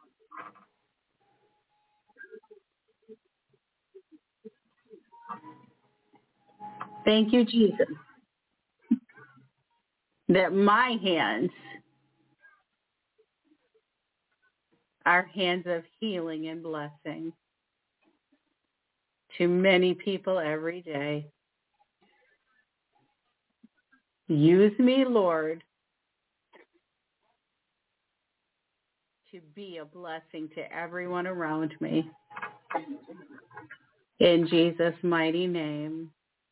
Thank you, Jesus, that my hands are hands of healing and blessing to many people every day. Use me, Lord, to be a blessing to everyone around me. In Jesus' mighty name.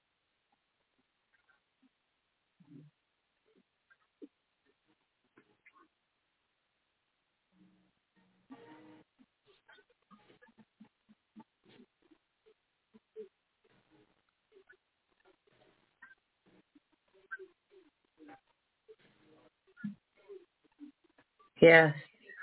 Yes.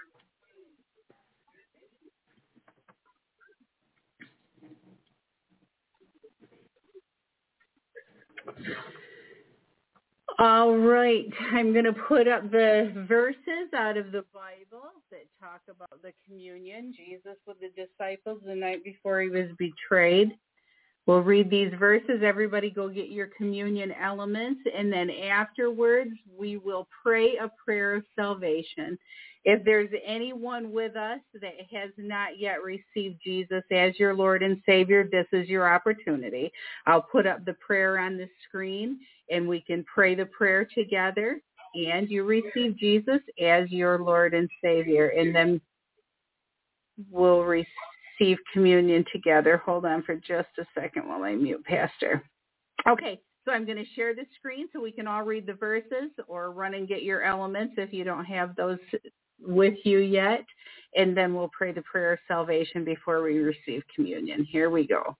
All right. I'm going to put up the verses out of the Bible that talk about the communion. Jesus with the disciples the night before he was betrayed. We'll read these verses. Everybody go get your communion elements. And then afterwards, we will pray a prayer of salvation. If there's anyone with us that has not yet received Jesus as your Lord and Savior, this is your opportunity. I'll put up the prayer on the screen, and we can pray the prayer together. And you receive Jesus as your Lord and Savior. And then we'll receive communion together. Hold on for just a second while I mute Pastor. Okay, so I'm going to share the screen so we can all read the verses, or run and get your elements if you don't have those with you yet. and then we'll pray the prayer of salvation before we receive communion. Here we go.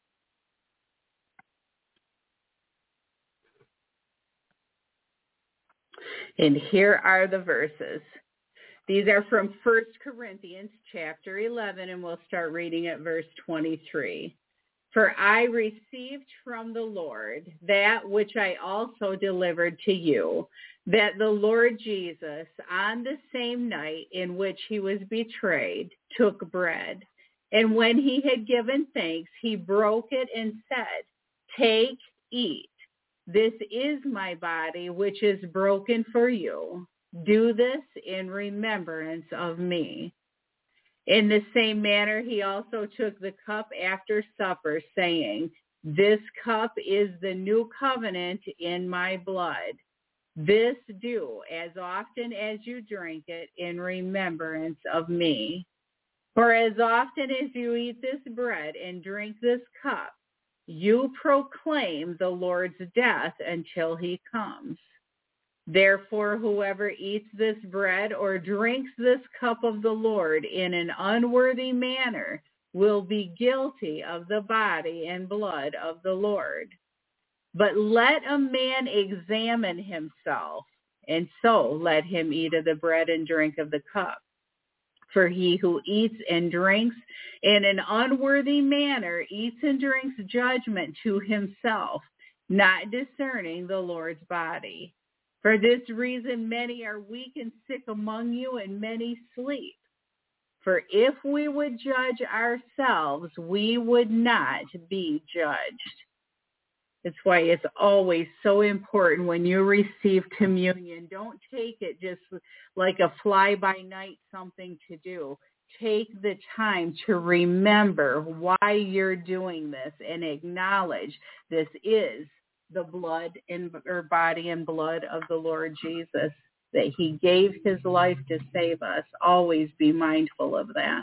And here are the verses. These are from First Corinthians chapter eleven, and we'll start reading at verse twenty-three. For I received from the Lord that which I also delivered to you, that the Lord Jesus, on the same night in which he was betrayed, took bread. And when he had given thanks, he broke it and said, Take, eat. This is my body, which is broken for you. Do this in remembrance of me. In the same manner, he also took the cup after supper, saying, This cup is the new covenant in my blood. This do as often as you drink it in remembrance of me. For as often as you eat this bread and drink this cup, you proclaim the Lord's death until he comes. Therefore, whoever eats this bread or drinks this cup of the Lord in an unworthy manner will be guilty of the body and blood of the Lord. But let a man examine himself, and so let him eat of the bread and drink of the cup. For he who eats and drinks in an unworthy manner eats and drinks judgment to himself, not discerning the Lord's body. For this reason many are weak and sick among you, and many sleep. For if we would judge ourselves, we would not be judged. That's why it's always so important when you receive communion. Don't take it just like a fly-by-night something to do. Take the time to remember why you're doing this and acknowledge this is the blood and or body and blood of the Lord Jesus, that he gave his life to save us. Always be mindful of that.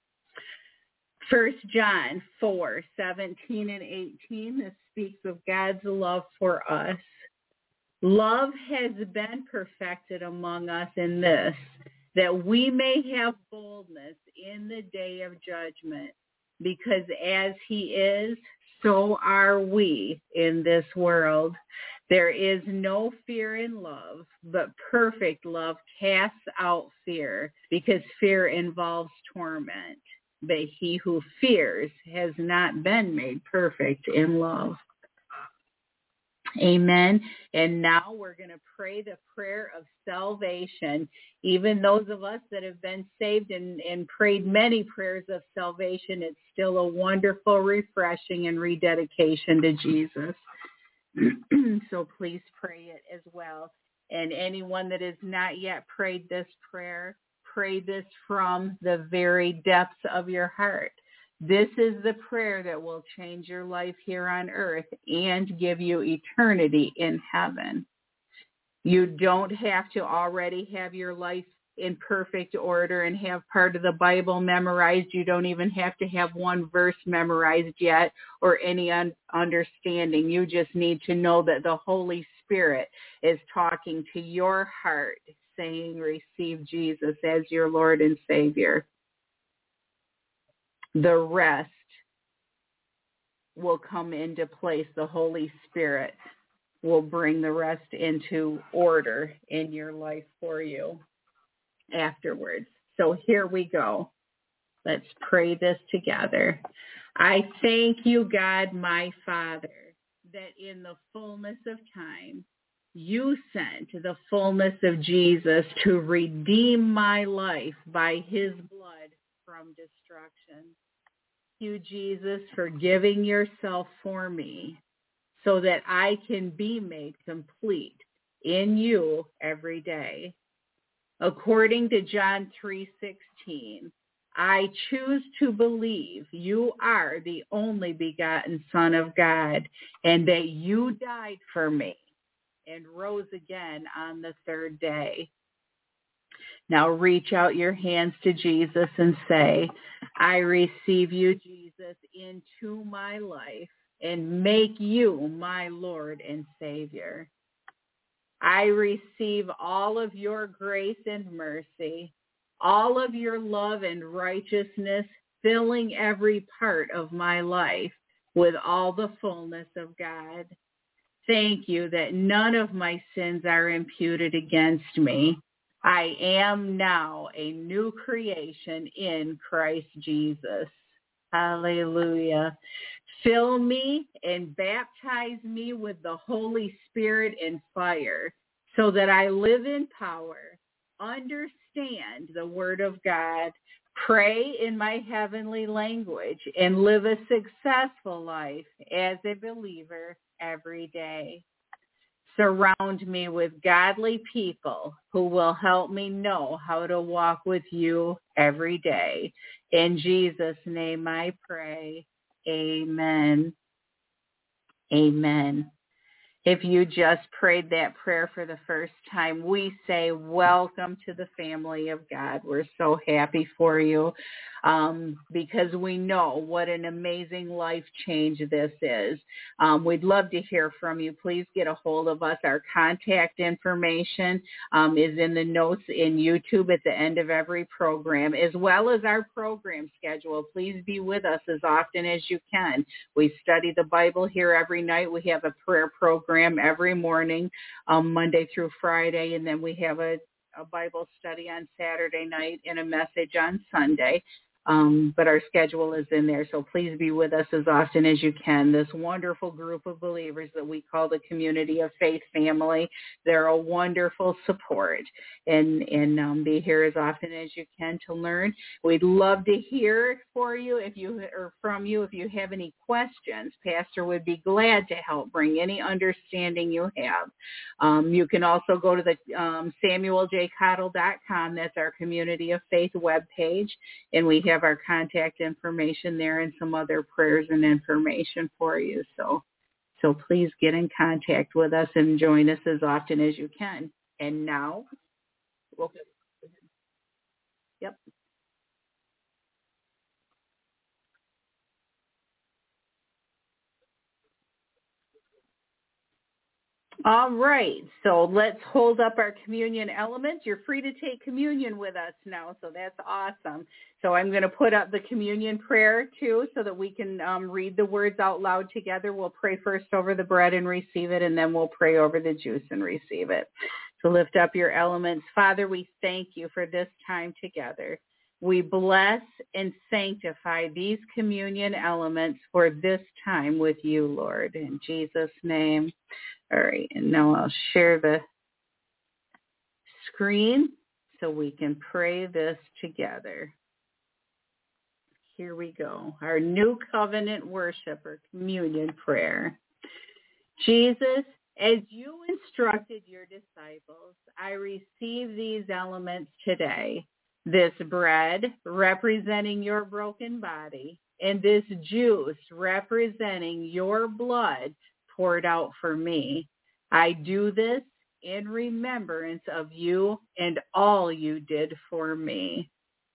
First John four, seventeen and eighteen, this speaks of God's love for us. Love has been perfected among us in this, that we may have boldness in the day of judgment, because as he is, so are we in this world. There is no fear in love, but perfect love casts out fear, because fear involves torment. But he who fears has not been made perfect in love. Amen. And now we're going to pray the prayer of salvation. Even those of us that have been saved and, and prayed many prayers of salvation, it's still a wonderful refreshing and rededication to Jesus. So please pray it as well. And anyone that has not yet prayed this prayer, pray this from the very depths of your heart. This is the prayer that will change your life here on earth and give you eternity in heaven. You don't have to already have your life in perfect order and have part of the Bible memorized. You don't even have to have one verse memorized yet or any un- understanding. You just need to know that the Holy Spirit is talking to your heart, saying, receive Jesus as your Lord and Savior. The rest will come into place. The Holy Spirit will bring the rest into order in your life for you afterwards. So here we go. Let's pray this together. I thank you, God, my Father, that in the fullness of time, you sent the fullness of Jesus to redeem my life by his blood from destruction. Thank you, Jesus, for giving yourself for me so that I can be made complete in you every day. According to John three sixteen, I choose to believe you are the only begotten Son of God, and that you died for me and rose again on the third day. Now reach out your hands to Jesus and say, I receive you, Jesus, into my life and make you my Lord and Savior. I receive all of your grace and mercy, all of your love and righteousness, filling every part of my life with all the fullness of God. Thank you that none of my sins are imputed against me. I am now a new creation in Christ Jesus. Hallelujah. Fill me and baptize me with the Holy Spirit and fire so that I live in power, understand the Word of God, pray in my heavenly language, and live a successful life as a believer every day. Surround me with godly people who will help me know how to walk with you every day. In Jesus' name I pray. Amen. Amen. If you just prayed that prayer for the first time, we say welcome to the family of God. We're so happy for you um, because we know what an amazing life change this is. Um, we'd love to hear from you. Please get a hold of us. Our contact information um, is in the notes in YouTube at the end of every program, as well as our program schedule. Please be with us as often as you can. We study the Bible here every night. We have a prayer program every morning, um, Monday through Friday, and then we have a, a Bible study on Saturday night and a message on Sunday. Um, but our schedule is in there, so please be with us as often as you can. This wonderful group of believers that we call the Community of Faith family, they're a wonderful support, and, and um, be here as often as you can to learn. We'd love to hear for you if you or from you if you have any questions. Pastor would be glad to help bring any understanding you have. Um, you can also go to the um, Samuel J Cottle dot com. That's our Community of Faith webpage, and we have our contact information there and some other prayers and information for you. So, so please get in contact with us and join us as often as you can. And now, we'll, yep. All right, so let's hold up our communion elements. You're free to take communion with us now, so that's awesome. So I'm going to put up the communion prayer, too, so that we can um, read the words out loud together. We'll pray first over the bread and receive it, and then we'll pray over the juice and receive it. So lift up your elements. Father, we thank you for this time together. We bless and sanctify these communion elements for this time with you, Lord, in Jesus' name. All right, and now I'll share the screen so we can pray this together. Here we go. Our new covenant worship or communion prayer. Jesus, as you instructed your disciples, I receive these elements today. This bread representing your broken body and this juice representing your blood poured out for me. I do this in remembrance of you and all you did for me.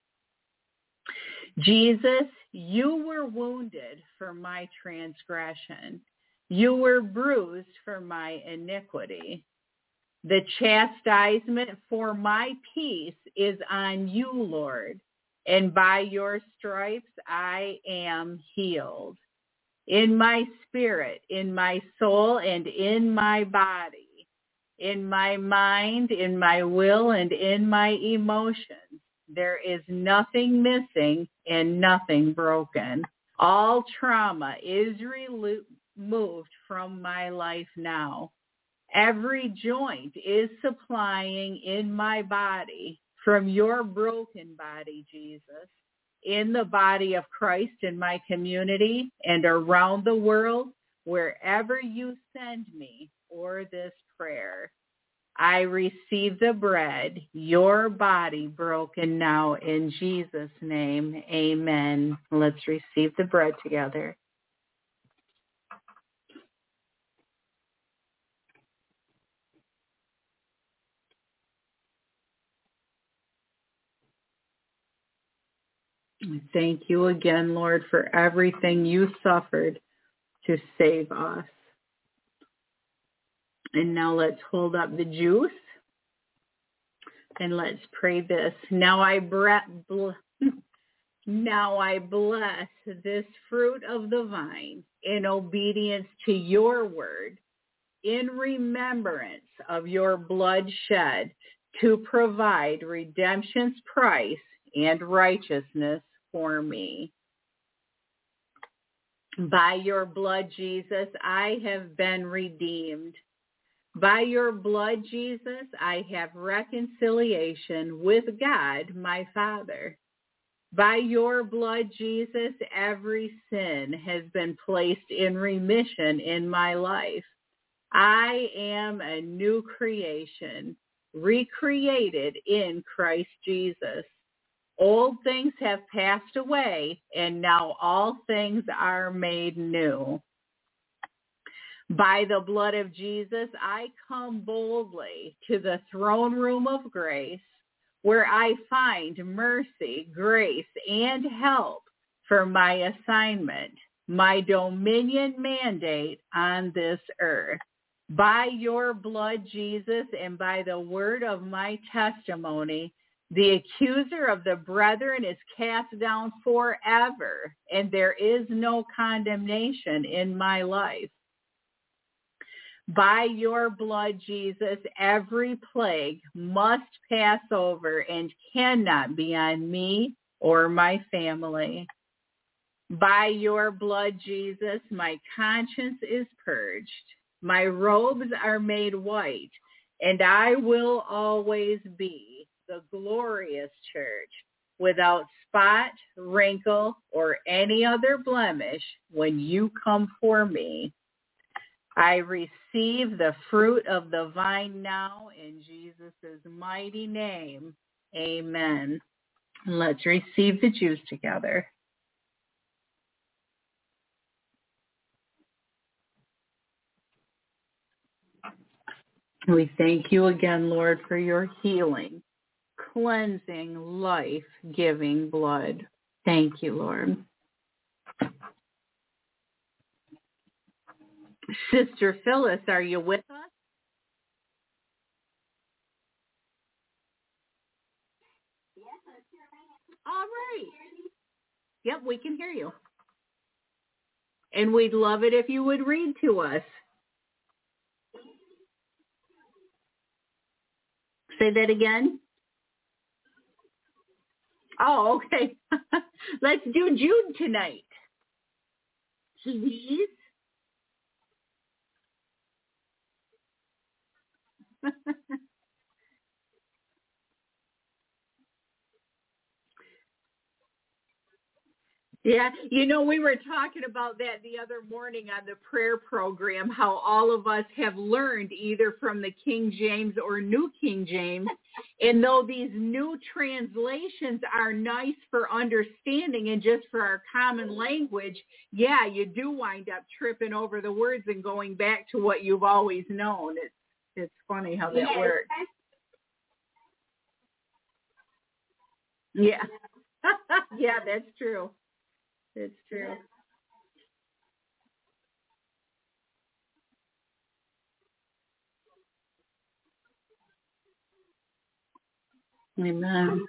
Jesus, you were wounded for my transgression. You were bruised for my iniquity. The chastisement for my peace is on you, Lord, and by your stripes I am healed. In my spirit, in my soul, and in my body, in my mind, in my will, and in my emotions, there is nothing missing and nothing broken. All trauma is removed from my life now. Every joint is supplying in my body from your broken body, Jesus, in the body of Christ in my community and around the world, wherever you send me for this prayer. I receive the bread, your body broken now in Jesus' name. Amen. Let's receive the bread together. Thank you again, Lord, for everything you suffered to save us. And now let's hold up the juice. And let's pray this. Now I bre- now I bless this fruit of the vine in obedience to your word, in remembrance of your blood shed to provide redemption's price and righteousness for me. By your blood, Jesus, I have been redeemed. By your blood, Jesus, I have reconciliation with God, my Father. By your blood, Jesus, every sin has been placed in remission in my life. I am a new creation, recreated in Christ Jesus. Old things have passed away, and now all things are made new. By the blood of Jesus, I come boldly to the throne room of grace, where I find mercy, grace, and help for my assignment, my dominion mandate on this earth. By your blood, Jesus, and by the word of my testimony, the accuser of the brethren is cast down forever, and there is no condemnation in my life. By your blood, Jesus, every plague must pass over and cannot be on me or my family. By your blood, Jesus, my conscience is purged. My robes are made white, and I will always be the glorious church, without spot, wrinkle, or any other blemish when you come for me. I receive the fruit of the vine now in Jesus' mighty name. Amen. Let's receive the juice together. We thank you again, Lord, for your healing, cleansing, life-giving blood. Thank you, Lord. Sister Phyllis, are you with us? All right. Yep, we can hear you. And we'd love it if you would read to us. Say that again. Oh, okay. Let's do Jude tonight. Please. Yeah, you know, we were talking about that the other morning on the prayer program, how all of us have learned either from the King James or New King James. And though these new translations are nice for understanding and just for our common language, yeah, you do wind up tripping over the words and going back to what you've always known. It's, it's funny how that yes. works. Yeah. Yeah, that's true. It's true. Amen.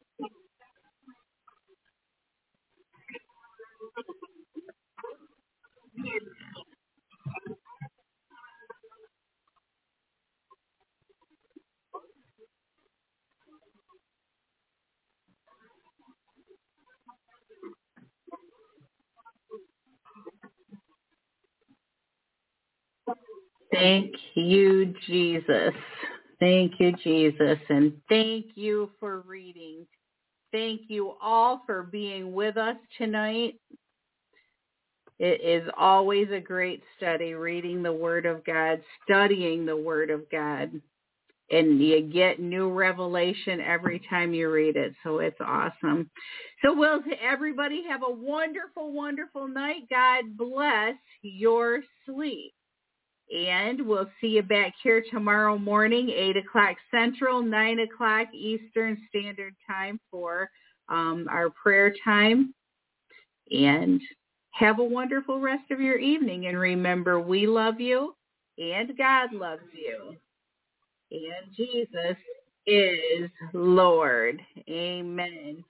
Thank you, Jesus. Thank you, Jesus. And thank you for reading. Thank you all for being with us tonight. It is always a great study, reading the Word of God, studying the Word of God. And you get new revelation every time you read it. So it's awesome. So will everybody have a wonderful, wonderful night. God bless your sleep. And we'll see you back here tomorrow morning, eight o'clock Central, nine o'clock Eastern Standard Time for um, our prayer time. And have a wonderful rest of your evening. And remember, we love you and God loves you. And Jesus is Lord. Amen.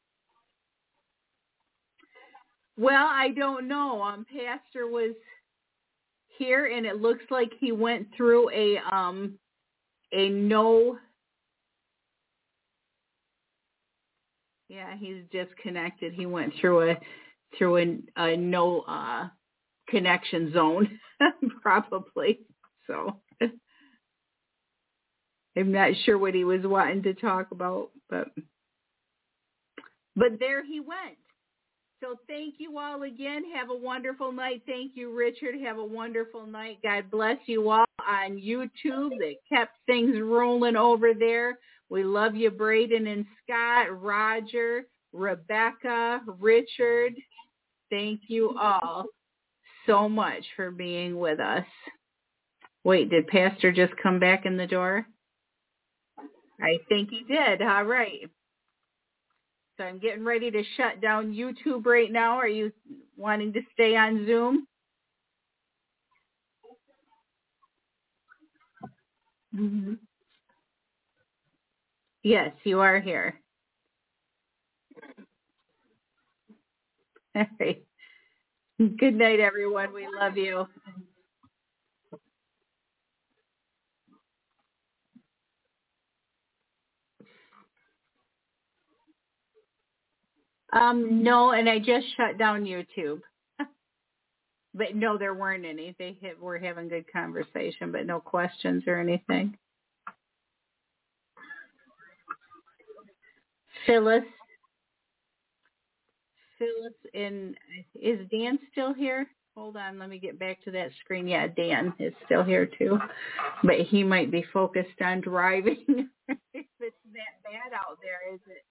Well, I don't know. Um, Pastor was here, and it looks like he went through a um a no. Yeah, he's disconnected. He went through a through a, a no uh connection zone, probably. So I'm not sure what he was wanting to talk about, but but there he went. So thank you all again. Have a wonderful night. Thank you, Richard. Have a wonderful night. God bless you all on YouTube that kept things rolling over there. We love you, Braden and Scott, Roger, Rebecca, Richard. Thank you all so much for being with us. Wait, did Pastor just come back in the door? I think he did. All right. So I'm getting ready to shut down YouTube right now. Are you wanting to stay on Zoom? Mm-hmm. Yes, you are here. All right. Good night, everyone. We love you. Um, no, and I just shut down YouTube. But no, there weren't any. They hit, were having good conversation, but no questions or anything. Phyllis, Phyllis, and is Dan still here? Hold on, let me get back to that screen. Yeah, Dan is still here too, but he might be focused on driving. If it's that bad out there, is it?